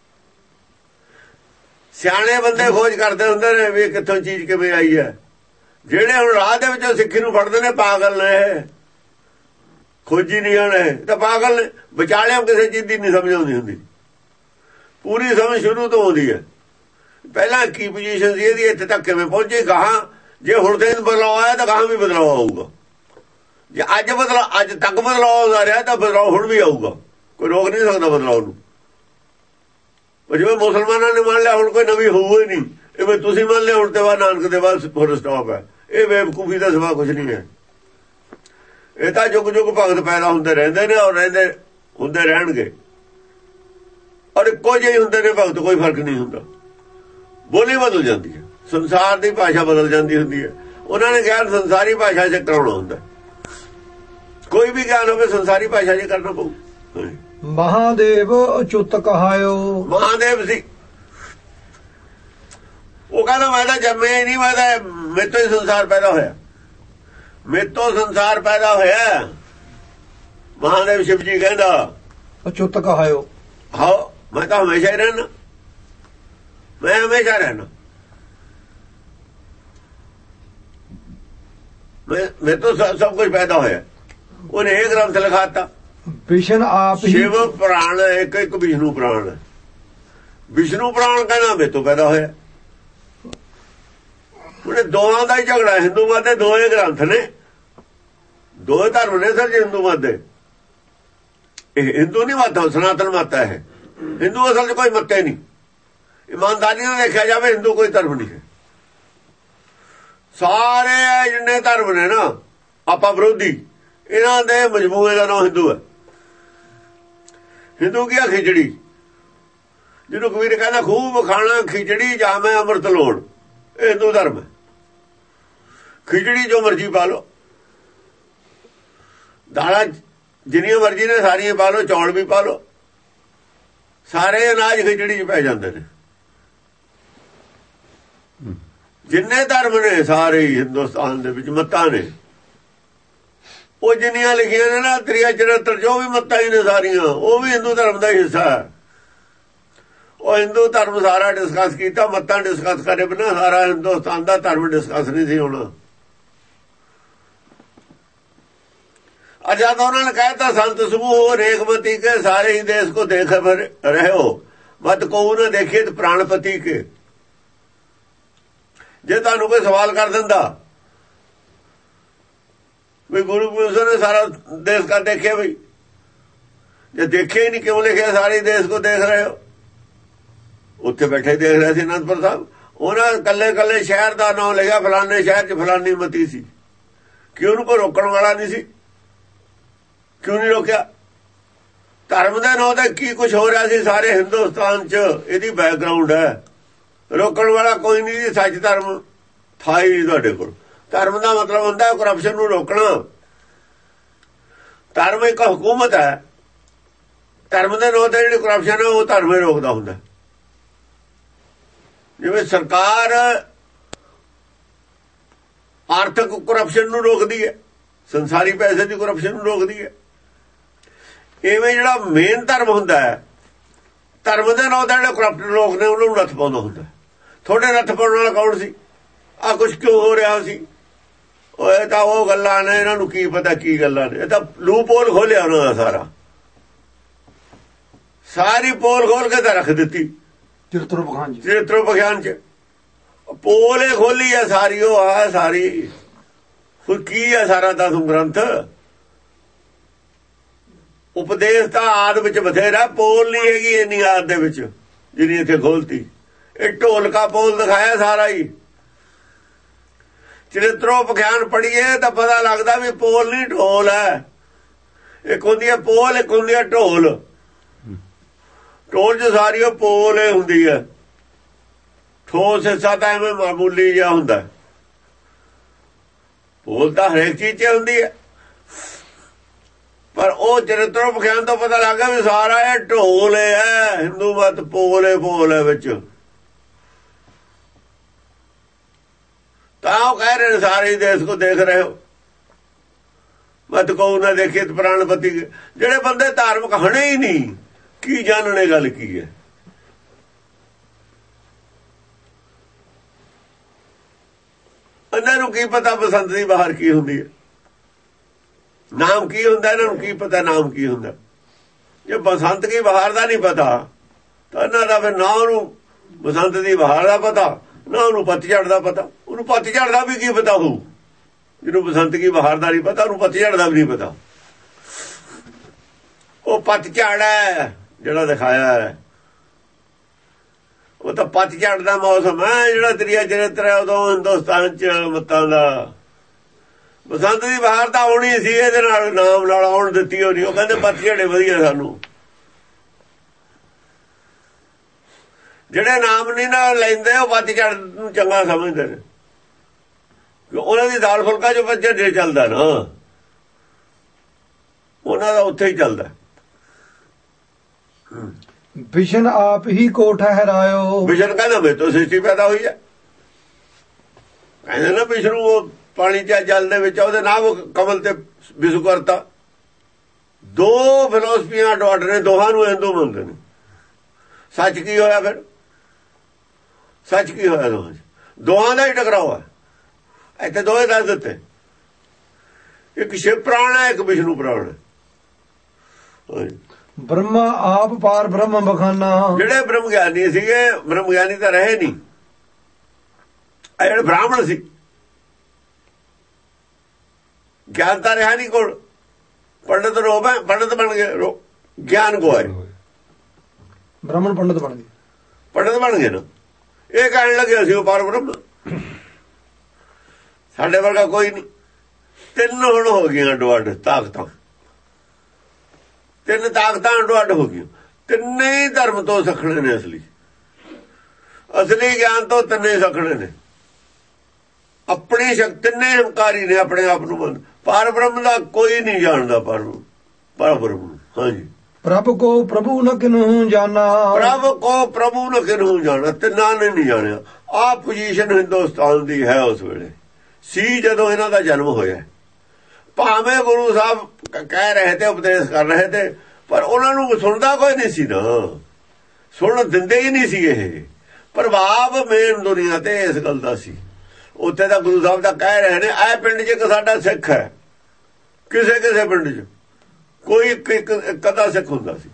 ਸਿਆਣੇ ਬੰਦੇ ਖੋਜ ਕਰਦੇ ਹੁੰਦੇ ਨੇ ਵੀ ਕਿੱਥੋਂ ਚੀਜ਼ ਕਿਵੇਂ ਆਈ ਹੈ। ਜਿਹੜੇ ਹੁਣ ਰਾਹ ਦੇ ਵਿੱਚੋਂ ਸਿੱਖੀ ਨੂੰ ਫੜਦੇ ਨੇ ਪਾਗਲ ਨੇ। ਖੋਜੀ ਨਹੀਂ ਆਣੇ ਤਾਂ ਪਾਗਲ ਨੇ। ਵਿਚਾਲਿਆਂ ਕਿਸੇ ਚੀਜ਼ ਦੀ ਨਹੀਂ ਸਮਝ ਆਉਂਦੀ ਹੁੰਦੀ। ਪੂਰੀ ਸਮਝ ਸ਼ੁਰੂ ਤੋਂ ਆਉਂਦੀ ਹੈ। ਪਹਿਲਾਂ ਕੀ ਪੋਜੀਸ਼ਨ ਸੀ ਇਹਦੀ, ਇੱਥੇ ਤੱਕ ਕਿਵੇਂ ਪਹੁੰਚੇ, ਗਾਹਾਂ ਜੇ ਹੁਣ ਤੇ ਬਦਲਾਅ ਆਇਆ ਤਾਂ ਗਾਹਾਂ ਵੀ ਬਦਲਾਅ ਆਊਗਾ। ਜੇ ਅੱਜ ਬਦਲਾਅ ਅੱਜ ਤੱਕ ਬਦਲਾਅ ਆਉਂਦਾ ਰਿਹਾ ਤਾਂ ਬਦਲਾਅ ਹੁਣ ਵੀ ਆਊਗਾ। ਕੋਈ ਰੋਕ ਨਹੀਂ ਸਕਦਾ ਬਦਲਾਅ ਨੂੰ। ਜਿਵੇਂ ਮੁਸਲਮਾਨਾਂ ਨੇ ਮੰਨ ਲਿਆ ਹੁਣ ਕੋਈ ਨਵੀਂ ਹੋਊ ਹੀ ਨਹੀਂ। ਇਵੇਂ ਤੁਸੀਂ ਮੰਨ ਲਿਆ ਹੁਣ ਤੇ ਬਾਅਦ ਨਾਨਕ ਦੇ ਬਾਅਦ ਫੁੱਲ ਸਟਾਪ ਹੈ। ਇਹ ਬੇਵਕੂਫੀ ਦਾ ਸਿਵਾ ਕੁਝ ਨਹੀਂ ਹੈ। ਇਹ ਤਾਂ ਜੁਗ ਜੁਗ ਭਗਤ ਪੈਦਾ ਹੁੰਦੇ ਰਹਿੰਦੇ ਨੇ ਔਰ ਰਹਿੰਦੇ ਹੁੰਦੇ ਰਹਿਣਗੇ। ਔਰ ਇੱਕੋ ਜਿਹੇ ਹੁੰਦੇ ਨੇ ਭਗਤ, ਕੋਈ ਫਰਕ ਨਹੀਂ ਹੁੰਦਾ। ਬੋਲੀ ਬਦਲ ਜਾਂਦੀ ਹੈ। ਸੰਸਾਰ ਦੀ ਭਾਸ਼ਾ ਬਦਲ ਜਾਂਦੀ ਹੁੰਦੀ ਹੈ। ਉਹਨਾਂ ਨੇ ਗਿਆਨ ਸੰਸਾਰੀ ਭਾਸ਼ਾ 'ਚ ਕਰਾਉਣਾ ਹੁੰਦਾ। ਕੋਈ ਵੀ ਗਿਆਨ ਹੋਵੇ ਸੰਸਾਰੀ ਭਾਸ਼ਾ 'ਚ ਕਰਨਾ ਪਊ। ਮਹਾਦੇਵ ਅਚੁੱਤ ਕਹਾਇਓ, ਮਹਾਦੇਵ ਸੀ ਉਹ, ਕਹਿੰਦਾ ਮੈਂ ਤਾਂ ਜੰਮਿਆ ਹੀ ਨਹੀਂ, ਮੈਂ ਤਾਂ ਮੇਰੇ ਤੋਂ ਹੀ ਸੰਸਾਰ ਪੈਦਾ ਹੋਇਆ, ਮੇਰੇ ਤੋਂ ਸੰਸਾਰ ਪੈਦਾ ਹੋਇਆ। ਮਹਾਦੇਵ ਸ਼ਿਵ ਜੀ ਕਹਿੰਦਾ ਅਚੁੱਤ ਕਹਾਇਓ, ਹਾਂ ਮੈਂ ਤਾਂ ਹਮੇਸ਼ਾ ਹੀ ਰਹਿਣਾ, ਮੈਂ ਹਮੇਸ਼ਾ ਰਹਿਣਾ, ਮੈਂ ਮੇਰੇ ਤੋਂ ਸਭ ਕੁਝ ਪੈਦਾ ਹੋਇਆ। ਉਹਨੇ ਇਹ ਗ੍ਰੰਥ ਲਿਖਾਤਾ, ਵਿਸ਼ਨ ਆਪ ਹੀ, ਸ਼ਿਵ ਪ੍ਰਾਣ ਇੱਕ ਇੱਕ ਵਿਸ਼ਨੂੰ ਪ੍ਰਾਣ। ਵਿਸ਼ਨੂੰ ਪ੍ਰਾਣ ਕਹਿੰਦਾ ਮੇਰੇ ਤੋਂ ਪੈਦਾ ਹੋਇਆ। ਉਹਨੇ ਦੋਹਾਂ ਦਾ ਹੀ ਝਗੜਾ, ਹਿੰਦੂ ਮਤ ਦੇ ਦੋਏ ਗ੍ਰੰਥ ਨੇ, ਦੋਏ ਧਰਮ ਨੇ ਸਰ ਜੀ ਹਿੰਦੂ ਮਤ ਦੇ। ਇਹ ਹਿੰਦੂ ਨਹੀਂ ਮਤ, ਸਨਾਤਨ ਮਤ ਹੈ। ਹਿੰਦੂ ਅਸਲ 'ਚ ਕੋਈ ਮਤ ਹੀ ਨਹੀਂ। ਇਮਾਨਦਾਰੀ ਨਾਲ ਦੇਖਿਆ ਜਾਵੇ ਹਿੰਦੂ ਕੋਈ ਧਰਮ ਨਹੀਂ ਹੈ। ਸਾਰੇ ਜਿੰਨੇ ਧਰਮ ਨੇ ਨਾ ਆਪਾਂ ਵਿਰੋਧੀ, ਇਹਨਾਂ ਦੇ ਮਜਮੂਏ ਦਾ ਨਾਮ ਹਿੰਦੂ ਹੈ। ਹਿੰਦੂ ਕੀ ਆ? ਖਿਚੜੀ, ਜਿਹਨੂੰ ਕਬੀਰ ਕਹਿੰਦਾ ਖੂਬ ਖਾਣਾ ਖਿਚੜੀ ਜਾਵੇਂ ਅੰਮ੍ਰਿਤ ਲੋੜ, ਇਹ ਹਿੰਦੂ ਧਰਮ ਹੈ। ਖਿਚੜੀ ਜੋ ਮਰਜ਼ੀ ਪਾ ਲਓ, ਦਾਲਾਂ ਜਿੰਨੀਆਂ ਮਰਜ਼ੀ ਨੇ ਸਾਰੀਆਂ ਪਾ ਲਓ, ਚੌਲ ਵੀ ਪਾ ਲਓ, ਸਾਰੇ ਅਨਾਜ ਖਿਚੜੀ 'ਚ ਪੈ ਜਾਂਦੇ ਨੇ। ਜਿੰਨੇ ਧਰਮ ਨੇ ਸਾਰੇ ਹਿੰਦੁਸਤਾਨ ਦੇ ਵਿੱਚ ਮੱਤਾਂ ਨੇ, ਉਹ ਜਿੰਨੀਆਂ ਲਿਖੀਆਂ ਨੇ ਨਾ ਤ੍ਰਿਆ ਚਰਿੱਤਰ, ਜੋ ਵੀ ਮੱਤਾਂ ਹੀ ਨੇ ਸਾਰੀਆਂ, ਉਹ ਵੀ ਹਿੰਦੂ ਧਰਮ ਦਾ ਹਿੱਸਾ ਹੈ। ਉਹ ਹਿੰਦੂ ਧਰਮ ਸਾਰਾ ਡਿਸਕਸ ਕੀਤਾ, ਮੱਤਾਂ ਡਿਸਕਸ ਕਰੇ ਬਿਨਾਂ ਸਾਰਾ ਹਿੰਦੁਸਤਾਨ ਦਾ ਧਰਮ ਡਿਸਕਸ ਨਹੀਂ ਸੀ ਹੋਣਾ। ਜਦ ਉਹਨਾਂ ਨੇ ਕਹਿਤਾ ਸੰਤ ਸਮੂਹ ਰੇਖਮਤੀ ਕੇ ਸਾਰੇ ਹੀ ਦੇਸ਼ ਕੋ ਦੇਖ ਰਹੇ ਹੋ, ਮਤ ਕੋ ਨਾ ਦੇਖੀਏ ਤੇ ਪ੍ਰਾਣਪਤੀ ਕੇ। ਜੇ ਤੁਹਾਨੂੰ ਕੋਈ ਸਵਾਲ ਕਰ ਦਿੰਦਾ ਵੀ ਗੁਰੂ ਗੋਬਿੰਦ ਸਿੰਘ ਨੇ ਸਾਰਾ ਦੇਸ਼ ਕਾ ਦੇਖਿਆ, ਬਈ ਜੇ ਦੇਖਿਆ ਹੀ ਨਹੀਂ ਕਿਉਂ ਲਿਖਿਆ ਸਾਰੇ ਦੇਸ਼ ਕੋ ਦੇਖ ਰਹੇ ਹੋ? ਉੱਥੇ ਬੈਠੇ ਦੇਖ ਰਹੇ ਸੀ ਅਨੰਦਪੁਰ ਸਾਹਿਬ, ਉਹਨਾਂ ਕੱਲੇ ਕੱਲੇ ਸ਼ਹਿਰ ਦਾ ਨਾਮ ਲਿਖਿਆ, ਫਲਾਣੇ ਸ਼ਹਿਰ 'ਚ ਫਲਾਨੀ ਮਤੀ ਸੀ। ਕਿ ਉਹਨੂੰ ਕੋਈ ਰੋਕਣ ਵਾਲਾ ਨਹੀਂ ਸੀ? ਕਿਉਂ ਨਹੀਂ ਰੋਕਿਆ? ਧਰਮ ਦੇ ਨਾਂ ਤੇ ਕੀ ਕੁਝ ਹੋ ਰਿਹਾ ਸੀ ਸਾਰੇ ਹਿੰਦੁਸਤਾਨ 'ਚ, ਇਹਦੀ ਬੈਕਗਰਾਉਂਡ ਹੈ। ਰੋਕਣ ਵਾਲਾ ਕੋਈ ਨਹੀਂ ਜੀ। ਸੱਚ ਧਰਮ ਥਾ ਹੀ ਨਹੀਂ ਤੁਹਾਡੇ ਕੋਲ। ਧਰਮ ਦਾ ਮਤਲਬ ਹੁੰਦਾ ਕਰਪਸ਼ਨ ਨੂੰ ਰੋਕਣਾ। ਧਰਮ ਇੱਕ ਹਕੂਮਤ ਹੈ, ਧਰਮ ਦੇ ਨਾਂ ਤੇ ਜਿਹੜੀ ਕਰਪਸ਼ਨ ਹੈ ਉਹ ਧਰਮ ਹੀ ਰੋਕਦਾ ਹੁੰਦਾ। ਜਿਵੇਂ ਸਰਕਾਰ ਆਰਥਿਕ ਕਰਪਸ਼ਨ ਨੂੰ ਰੋਕਦੀ ਹੈ, ਸੰਸਾਰੀ ਪੈਸੇ ਦੀ ਕਰਪਸ਼ਨ ਨੂੰ ਰੋਕਦੀ ਹੈ, ਇਵੇਂ ਜਿਹੜਾ ਮੇਨ ਧਰਮ ਹੁੰਦਾ ਹੈ, ਧਰਮ ਦੇ ਨਾਂ ਤੇ ਜਿਹੜੇ ਕਰਪਟ ਲੋਕ ਨੇ ਉਹਨਾਂ ਨੂੰ ਨੱਥ ਪਾਉਂਦਾ ਹੁੰਦਾ। ਥੋੜੇ ਨੱਥ ਪਾਉਣ ਵਾਲਾ ਕੌਣ ਸੀ? ਆਹ ਕੁਛ ਕਿਉਂ ਹੋ ਰਿਹਾ ਸੀ? ਉਹ ਇਹ ਤਾਂ ਉਹ ਗੱਲਾਂ ਨੇ, ਇਹਨਾਂ ਨੂੰ ਕੀ ਪਤਾ ਕੀ ਗੱਲਾਂ ਨੇ। ਇਹ ਤਾਂ ਲੂਪੋਲ ਖੋਲਿਆ ਉਹਨਾਂ ਦਾ ਸਾਰਾ, ਸਾਰੀ ਪੋਲ ਖੋਲ ਕੇ ਤਾਂ ਰੱਖ ਦਿੱਤੀ ਚਰਿਤ੍ਰ ਬਖਾਨ ਚ। ਚਰਿਤ੍ਰ ਬਖਾਨ ਚ ਪੋਲ ਹੀ ਖੋਲੀ ਹੈ ਸਾਰੀ। ਉਹ ਆ ਸਾਰੀ ਹੁਣ ਕੀ ਹੈ ਸਾਰਾ ਦਸਮ ਗ੍ਰੰਥ? ਉਪਦੇਸ਼ ਤਾਂ ਆਦ ਵਿੱਚ ਬਥੇਰਾ, ਪੋਲ ਨਹੀਂ ਹੈਗੀ ਇੰਨੀ ਆਦ ਦੇ ਵਿੱਚ ਜਿਹਨੀ ਇੱਥੇ ਖੋਲਤੀ। ਇਹ ਢੋਲਕਾ ਪੋਲ ਦਿਖਾਇਆ ਸਾਰਾ ਹੀ। ਚਰਿਤ੍ਰੋ ਵਿਖਿਆਨ ਪੜ੍ਹੀਏ ਤਾਂ ਪਤਾ ਲੱਗਦਾ ਵੀ ਪੋਲ ਨਹੀਂ ਢੋਲ ਹੈ। ਇੱਕ ਹੁੰਦੀ ਹੈ ਪੋਲ, ਇੱਕ ਹੁੰਦੀ ਹੈ ਢੋਲ। ਢੋਲ ਚ ਸਾਰੀ ਉਹ ਪੋਲ ਇਹ ਹੁੰਦੀ ਹੈ, ਠੋਸ ਹਿੱਸਾ ਤਾਂ ਐਵੇਂ ਮਾਮੂਲੀ ਜਿਹਾ ਹੁੰਦਾ। ਪੋਲ ਤਾਂ ਹਰੇਕ ਚੀਜ਼ 'ਚ ਹੁੰਦੀ ਹੈ, ਪਰ ਉਹ ਚਰਿਤ੍ਰੋ ਵਿਖਿਆਨ ਤੋਂ ਪਤਾ ਲੱਗ ਗਿਆ ਵੀ ਸਾਰਾ ਇਹ ਢੋਲ ਹੈ। ਹਿੰਦੂ ਮਤ ਪੋਲ ਹੈ, ਪੋਲ ਹੈ ਵਿੱਚ। ਤਾਂ ਉਹ ਕਹਿ ਰਹੇ ਸਾਰੇ ਦੇਸ਼ ਕੋ ਦੇਖ ਰਹੇ ਹੋ, ਮਤ ਕੋ ਨਾ ਦੇਖੇ ਤੇ ਪ੍ਰਾਣਪਤੀ। ਜਿਹੜੇ ਬੰਦੇ ਧਾਰਮਿਕ ਹਣੇ ਹੀ ਨਹੀਂ, ਕੀ ਜਾਣਨੇ ਗੱਲ ਕੀ ਹੈ? ਇਹਨਾਂ ਨੂੰ ਕੀ ਪਤਾ ਬਸੰਤ ਦੀ ਬਹਾਰ ਕੀ ਹੁੰਦੀ ਹੈ, ਨਾਮ ਕੀ ਹੁੰਦਾ? ਇਹਨਾਂ ਨੂੰ ਕੀ ਪਤਾ ਨਾਮ ਕੀ ਹੁੰਦਾ? ਜੇ ਬਸੰਤ ਦੀ ਬਹਾਰ ਦਾ ਨਹੀਂ ਪਤਾ ਤਾਂ ਇਹਨਾਂ ਦਾ ਫਿਰ ਨਾ ਉਹਨੂੰ ਬਸੰਤ ਦੀ ਬਹਾਰ ਦਾ ਪਤਾ, ਨਾ ਉਹਨੂੰ ਪਤਝੜ ਦਾ ਪਤਾ। ਉਹਨੂੰ ਪਤਝੜ ਦਾ ਵੀ ਕੀ ਪਤਾ ਹੋਊ? ਜਿਹਨੂੰ ਬਸੰਤ ਦੀ ਬਹਾਰ ਦਾ ਨਹੀਂ ਪਤਾ, ਉਹਨੂੰ ਪਤਝੜ ਦਾ ਵੀ ਨਹੀਂ ਪਤਾ। ਉਹ ਪਤਝੜ ਹੈ ਜਿਹੜਾ ਦਿਖਾਇਆ ਹੈ, ਉਹ ਤਾਂ ਪਤਝੜ ਦਾ ਮੌਸਮ ਹੈ ਜਿਹੜਾ ਤ੍ਰਿਆ ਚਰਿੱਤਰ ਹੈ ਉਦੋਂ ਹਿੰਦੁਸਤਾਨ ਚ ਮੱਤਾਂ ਦਾ। ਬਸੰਤ ਦੀ ਬਹਾਰ ਤਾਂ ਆਉਣੀ ਸੀ, ਇਹਦੇ ਨਾਲ ਨਾਮ ਨਾਲ ਆਉਣ ਦਿੱਤੀ ਹੋਣੀ। ਉਹ ਕਹਿੰਦੇ ਪਤਝੜੇ ਵਧੀਆ ਸਾਨੂੰ। ਜਿਹੜੇ ਨਾਮ ਨਹੀਂ ਨਾ ਲੈਂਦੇ ਉਹ ਵੱਧ ਚੜ ਨੂੰ ਚੰਗਾ ਸਮਝਦੇ ਨੇ, ਉਹਨਾਂ ਦੀ ਦਾਲ ਫੁਲਕਾ ਜੋ ਬੱਚੇ ਜੇ ਚੱਲਦਾ ਨਾ ਉਹਨਾਂ ਦਾ ਉੱਥੇ ਹੀ ਚੱਲਦਾ। ਵਿਸ਼ਨ ਆਪ ਹੀ ਕੋ ਠਹਿਰਾਇਓ। ਵਿਸ਼ਨ ਕਹਿੰਦਾ ਮੇਰੇ ਤੋਂ ਸ੍ਰਿਸ਼ਟੀ ਪੈਦਾ ਹੋਈ ਹੈ। ਕਹਿੰਦੇ ਨਾ ਵਿਸ਼ਨੂੰ ਉਹ ਪਾਣੀ ਚ ਜਲ ਦੇ ਵਿੱਚ ਉਹਦੇ ਨਾਮ ਕਮਲ ਤੇ ਵਿਸ਼ੂ ਕਰਤਾ। ਦੋ ਫਿਲਾਸਫੀਆਂ ਡਾਟ ਨੇ, ਦੋਹਾਂ ਨੂੰ ਹਿੰਦੂ ਮੰਨਦੇ ਨੇ। ਸੱਚ ਕੀ ਹੋਇਆ ਫਿਰ? ਸੱਚ ਕੀ ਹੋਇਆ? ਦੋਹਾਂ ਦੋਹਾਂ ਦਾ ਹੀ ਟਕਰਾਓ ਹੈ ਇੱਥੇ। ਦੋਵੇਂ ਦੱਸ ਦਿੱਤੇ, ਇੱਕ ਸ਼ਿਵ ਪ੍ਰਾਣ ਹੈ, ਇੱਕ ਵਿਸ਼ਨੂੰ ਪ੍ਰਾਣ ਹੈ। ਬ੍ਰਹਮਾ ਆਪ ਪਾਰ ਬ੍ਰਹਮ ਬਖਾਨਾ। ਜਿਹੜੇ ਬ੍ਰਹਮ ਗਿਆਨੀ ਸੀਗੇ, ਬ੍ਰਹਮ ਗਿਆਨੀ ਤਾਂ ਰਹੇ ਨਹੀਂ, ਇਹ ਜਿਹੜੇ ਬ੍ਰਾਹਮਣ ਸੀ ਗਿਆਨ ਤਾਂ ਰਿਹਾ ਨਹੀਂ ਕੋਲ। ਪੰਡਤ ਰੋਬ ਹੈ, ਪੰਡਤ ਬਣ ਗਏ, ਗਿਆਨ ਗੋਏ, ਬ੍ਰਾਹਮਣ ਪੰਡਤ ਬਣ ਗਏ, ਪੰਡਤ ਬਣ ਗਏ ਨਾ। ਇਹ ਕਹਿਣ ਲੱਗੇ ਅਸੀਂ ਉਹ ਪਾਰ ਬ੍ਰਹਮ, ਸਾਡੇ ਵਰਗਾ ਕੋਈ ਨਹੀਂ। ਤਿੰਨ ਹੁਣ ਹੋ ਗਈਆਂ ਅੱਡੋ ਅੱਡ ਤਾਕਤਾਂ, ਤਿੰਨ ਤਾਕਤਾਂ ਅੱਡੋ ਅੱਡ ਹੋ ਗਈਆਂ। ਤਿੰਨੇ ਹੀ ਧਰਮ ਤੋਂ ਸਖਣੇ ਨੇ, ਅਸਲੀ ਅਸਲੀ ਗਿਆਨ ਤੋਂ ਤਿੰਨੇ ਸਖਣੇ ਨੇ। ਆਪਣੀ ਸ਼ਕਤੀ ਤਿੰਨੇ ਹੰਕਾਰੀ ਨੇ, ਆਪਣੇ ਆਪ ਨੂੰ ਮੰਨ। ਪਰ ਬ੍ਰਹਮ ਦਾ ਕੋਈ ਨਹੀਂ ਜਾਣਦਾ, ਪਰ ਪਰ ਬ੍ਰਹਮ। ਹਾਂਜੀ, ਪ੍ਰਭ ਕੋ ਪ੍ਰਭੂ ਨ ਕਿਨਹੂ ਜਾਣਾ। ਪ੍ਰਭ ਕੋ ਪ੍ਰਭੂ ਨ ਕਿਨਹੂ ਜਾਣਾ, ਤਿੰਨਾਂ ਨੇ ਨਹੀਂ ਜਾਣਿਆ। ਆਹ ਪੋਜੀਸ਼ਨ ਹਿੰਦੁਸਤਾਨ ਦੀ ਹੈ ਉਸ ਵੇਲੇ ਸੀ ਜਦੋਂ ਇਹਨਾਂ ਦਾ ਜਨਮ ਹੋਇਆ। ਭਾਵੇਂ ਗੁਰੂ ਸਾਹਿਬ ਕਹਿ ਰਹੇ ਤੇ, ਉਪਦੇਸ਼ ਕਰ ਰਹੇ ਤੇ, ਪਰ ਉਹਨਾਂ ਨੂੰ ਸੁਣਦਾ ਕੋਈ ਨਹੀਂ ਸੀ ਨਾ, ਸੁਣ ਦਿੰਦੇ ਹੀ ਨਹੀਂ ਸੀ। ਇਹ ਪ੍ਰਭਾਵ ਮੇਨ ਦੁਨੀਆ ਤੇ ਇਸ ਗੱਲ ਦਾ ਸੀ। ਉੱਥੇ ਤਾਂ ਗੁਰੂ ਸਾਹਿਬ ਦਾ ਕਹਿ ਰਹੇ ਨੇ, ਇਹ ਪਿੰਡ 'ਚ ਇੱਕ ਸਾਡਾ ਸਿੱਖ ਹੈ, ਕਿਸੇ ਕਿਸੇ ਪਿੰਡ 'ਚ ਕੋਈ ਇੱਕ ਅੱਧਾ ਸਿੱਖ ਹੁੰਦਾ ਸੀ।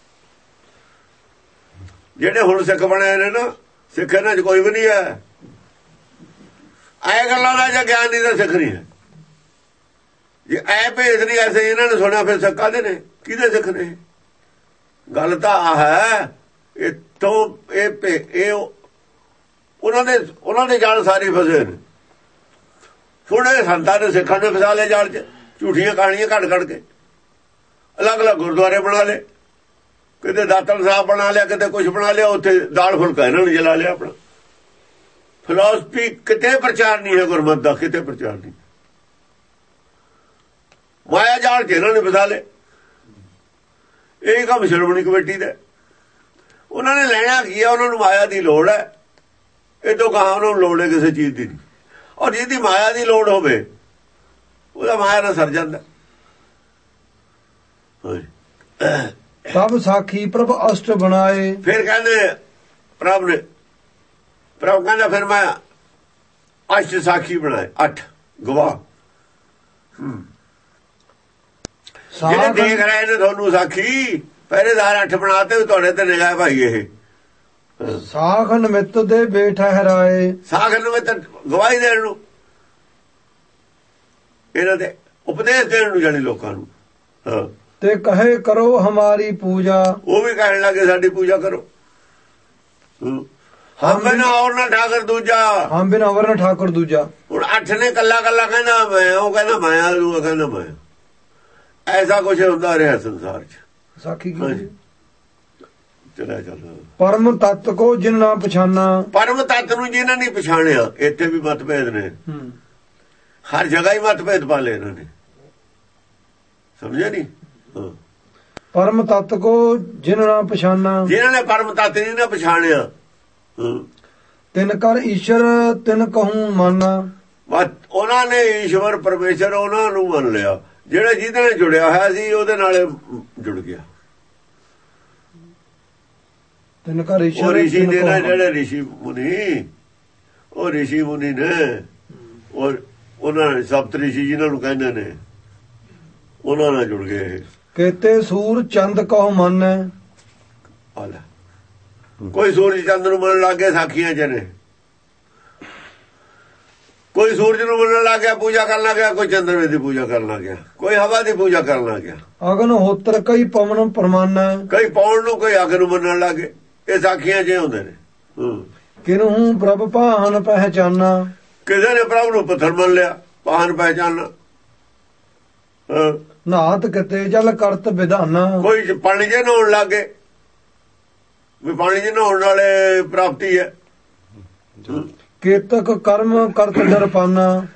ਜਿਹੜੇ ਹੁਣ ਸਿੱਖ ਬਣੇ ਨੇ ਨਾ, ਸਿੱਖ ਇਹਨਾਂ 'ਚ ਕੋਈ ਵੀ ਨਹੀਂ ਹੈ। ਐ ਗੱਲਾਂ ਦਾ ਜਾਂ ਗਿਆਨ ਨਹੀਂ ਤਾਂ ਸਿੱਖ ਨਹੀਂ ਹੈ। ਜੇ ਐ ਭੇਦ ਨਹੀਂ ਐਸੇ ਇਹਨਾਂ ਨੇ ਸੁਣਿਆ, ਫਿਰ ਸਿੱਖ ਕਾਹਦੇ ਨੇ, ਕਿਹਦੇ ਸਿੱਖ ਨੇ? ਗੱਲ ਤਾਂ ਆ ਹੈ, ਇਹ ਤੋਂ ਇਹ ਇਹ ਉਹਨਾਂ ਦੇ ਉਹਨਾਂ ਦੇ ਜਾਲ ਸਾਰੀ ਫਸੇ ਨੇ। ਥੋੜੇ ਸੰਤਾਂ ਨੇ ਸਿੱਖਾਂ ਨੇ ਫਸਾ ਲਏ ਜਾਲ 'ਚ, ਝੂਠੀਆਂ ਕਹਾਣੀਆਂ ਕੱਢ ਕੱਢ ਕੇ ਅਲੱਗ ਅਲੱਗ ਗੁਰਦੁਆਰੇ ਬਣਾ ਲਏ, ਕਿਤੇ ਦਾਤਲ ਸਾਹਿਬ ਬਣਾ ਲਿਆ, ਕਿਤੇ ਕੁਛ ਬਣਾ ਲਿਆ, ਉੱਥੇ ਦਾਲ ਫੁਲਕਾ ਇਹਨਾਂ ਨੇ ਜਲਾ ਲਿਆ ਆਪਣਾ। ਫਿਲਾਸਫੀ ਕਿਤੇ ਪ੍ਰਚਾਰ ਨਹੀਂ ਹੈ ਗੁਰਮਤ ਦਾ, ਕਿਤੇ ਪ੍ਰਚਾਰ ਨਹੀਂ। ਮਾਇਆ ਜਾਲ 'ਚ ਇਹਨਾਂ ਨੇ ਫਸਾ ਲਏ। ਇਹ ਕੰਮ ਸ਼੍ਰੋਮਣੀ ਕਮੇਟੀ ਦਾ। ਉਹਨਾਂ ਨੇ ਲੈਣਾ ਕੀ ਆ? ਉਹਨਾਂ ਨੂੰ ਮਾਇਆ ਦੀ ਲੋੜ ਹੈ, ਇਹ ਤੋਂ ਕਹਾਂ ਉਹਨਾਂ ਨੂੰ ਲੋੜ ਹੈ ਕਿਸੇ ਚੀਜ਼ ਦੀ ਨਹੀਂ। ਔਰ ਜਿਹਦੀ ਮਾਇਆ ਦੀ ਲੋੜ ਹੋਵੇ ਉਹਦਾ ਮਾਇਆ ਨਾਲ ਸਰ ਜਾਂਦਾ। ਤਬ ਸਾਖੀ ਪ੍ਰਭ ਅਸ਼ਟ ਬਣਾਏ। ਫਿਰ ਕਹਿੰਦੇ ਪ੍ਰਭ ਨੇ, ਪ੍ਰਭ ਕਹਿੰਦਾ ਫਿਰ ਮੈਂ ਅਸ਼ਟ ਸਾਖੀ ਬਣਾਏ, ਅੱਠ ਗਵਾਹ ਜਿਹੜੇ ਦੇਖ ਰਹੇ ਨੇ ਤੁਹਾਨੂੰ ਸਾਖੀ। ਪਹਿਰੇਦਾਰ ਅੱਠ ਬਣਾਤੇ, ਤੁਹਾਡੇ ਤੇ ਨਿਗਾਹ ਭਾਈ। ਇਹ ਸਾਖ ਨਿਮਿਤ ਦੇ ਬੇਠਹਿਰਾਏ। ਸਾਖ ਨਿਮਿਤ ਗਵਾਹੀ ਦੇਣ ਨੂੰ, ਇਹਨਾਂ ਦੇ ਉਪਦੇਸ਼ ਦੇਣ ਨੂੰ, ਜਾਣੀ ਲੋਕਾਂ ਨੂੰ। ਹਾਂ, ਤੇ ਕਹੇ ਕਰੋ ਹਮਾਰੀ ਪੂਜਾ। ਉਹ ਵੀ ਕਹਿਣ ਲੱਗੇ ਸਾਡੀ ਪੂਜਾ ਕਰੋ। ਹਮ ਬਿਨਾ ਔਰ ਨਾ ਠਾਕਰ ਦੂਜਾ, ਹਮ ਬਿਨਾ ਔਰ ਨਾ ਠਾਕੁਰ ਦੂਜਾ। ਹੁਣ ਅੱਠ ਨੇ ਕੱਲਾ ਕੱਲਾ ਕਹਿੰਦਾ ਮੈਂ, ਉਹ ਕਹਿੰਦਾ ਮੈਂ, ਉਹ ਕਹਿੰਦਾ ਮੈਂ। ਐਸਾ ਕੁਛ ਹੁੰਦਾ ਰਿਹਾ ਸੰਸਾਰ 'ਚ। ਸਾਖੀ ਕੀ ਚਲਿਆ ਚੱਲ। ਪਰਮ ਤੱਤ ਕੋ ਜਿਨ ਨਾ ਪਛਾਨਾ। ਪਰਮ ਤੱਤ ਨੂੰ ਜਿਹਨਾਂ ਨਹੀਂ ਪਛਾਣਿਆ। ਇੱਥੇ ਵੀ ਮਤਭੇਦ ਨੇ, ਹਰ ਜਗ੍ਹਾ ਹੀ ਮਤਭੇਦ ਪਾ ਲਏ ਇਹਨਾਂ ਨੇ, ਸਮਝਿਆ ਨਹੀਂ? ਪਰਮ ਤੱਤ ਕੋ ਜਿਨ ਨਾ ਪਛਾਨਾ, ਜਿਹਨਾਂ ਨੇ ਪਰਮ ਤੱਤ ਨਹੀਂ ਨਾ ਪਛਾਣਿਆ। ਤਿਨ ਕਰ ਈਸ਼ਰ ਤਿਨ ਕਹੂੰ ਮੰਨਾ। ਉਹਨਾਂ ਨੇ ਈਸ਼ਵਰ ਪਰਮੇਸ਼ਰ ਉਹਨਾਂ ਨੂੰ ਮੰਨ ਲਿਆ। ਜਿਹੜਾ ਜਿਹਦੇ ਨਾਲ ਜੁੜਿਆ ਹੋਇਆ ਸੀ ਉਹਦੇ ਨਾਲ ਜੁੜ ਗਿਆ। ਤਿਨ ਕਰ ਈਸ਼ਵਰ ਰਿਸ਼ੀ ਦੇ ਨਾਲ, ਜਿਹੜੇ ਰਿਸ਼ੀ ਮੁਨੀ, ਉਹ ਰਿਸ਼ੀ ਮੁਨੀ ਨੇ, ਔਰ ਉਹਨਾਂ ਨੇ ਸਪਤ ਰਿਸ਼ੀ ਜਿਹਨਾਂ ਨੂੰ ਕਹਿੰਦੇ ਨੇ, ਉਹਨਾਂ ਨਾਲ ਜੁੜ ਗਏ। ਕੇਤੇ ਸੂਰ ਚੰਦ ਕਹੋ ਮੰਨੈ। ਕੋਈ ਸੂਰਜ ਚੰਦ ਨੂੰ ਮੰਨਣ ਲੱਗ ਗਿਆ ਸਾਖੀਆਂ 'ਚ ਨੇ। ਕੋਈ ਸੂਰਜ ਨੂੰ ਮੰਨਣ ਲੱਗ ਗਿਆ, ਪੂਜਾ ਕਰਨ ਲੱਗ ਗਿਆ। ਕੋਈ ਚੰਦਰਮੇ ਦੀ ਪੂਜਾ ਕਰਨ ਲੱਗ ਗਿਆ, ਕੋਈ ਹਵਾ ਦੀ ਪੂਜਾ ਕਰਨ ਲੱਗ ਗਿਆ। ਅਗਨ ਹੋਤਰ ਕਈ ਪਵਨ ਪਰਮਾਨਾ। ਕਈ ਪੌਣ ਨੂੰ, ਕੋਈ ਅੱਗ ਨੂੰ ਮੰਨਣ ਲੱਗ ਗਏ। ਇਹ ਸਾਖੀਆਂ 'ਚ ਹੁੰਦੇ ਨੇ। ਕਿਨਹੂ ਪ੍ਰਭ ਭਾਨ ਪਹਿਚਾਨਾ। ਕਿਸੇ ਨੇ ਪ੍ਰਭ ਨੂੰ ਪੱਥਰ ਮੰਨ ਲਿਆ, ਭਾਨ ਪਹਿਚਾਨਾ। ਨਾਤ ਕਿਤੇ ਜਲ ਕਰਤ ਵਿਧਾਨਾ। ਕੋਈ ਪਾਣੀ ਜੇ ਨਹਾਉਣ ਲੱਗ ਗਏ, ਵੀ ਪਾਣੀ 'ਚ ਨਹਾਉਣ ਵਾਲੇ ਪ੍ਰਾਪਤੀ ਹੈ। ਕੇਤਕ ਕਰਮ ਕਰਤ ਡਰ ਪਾਨਾ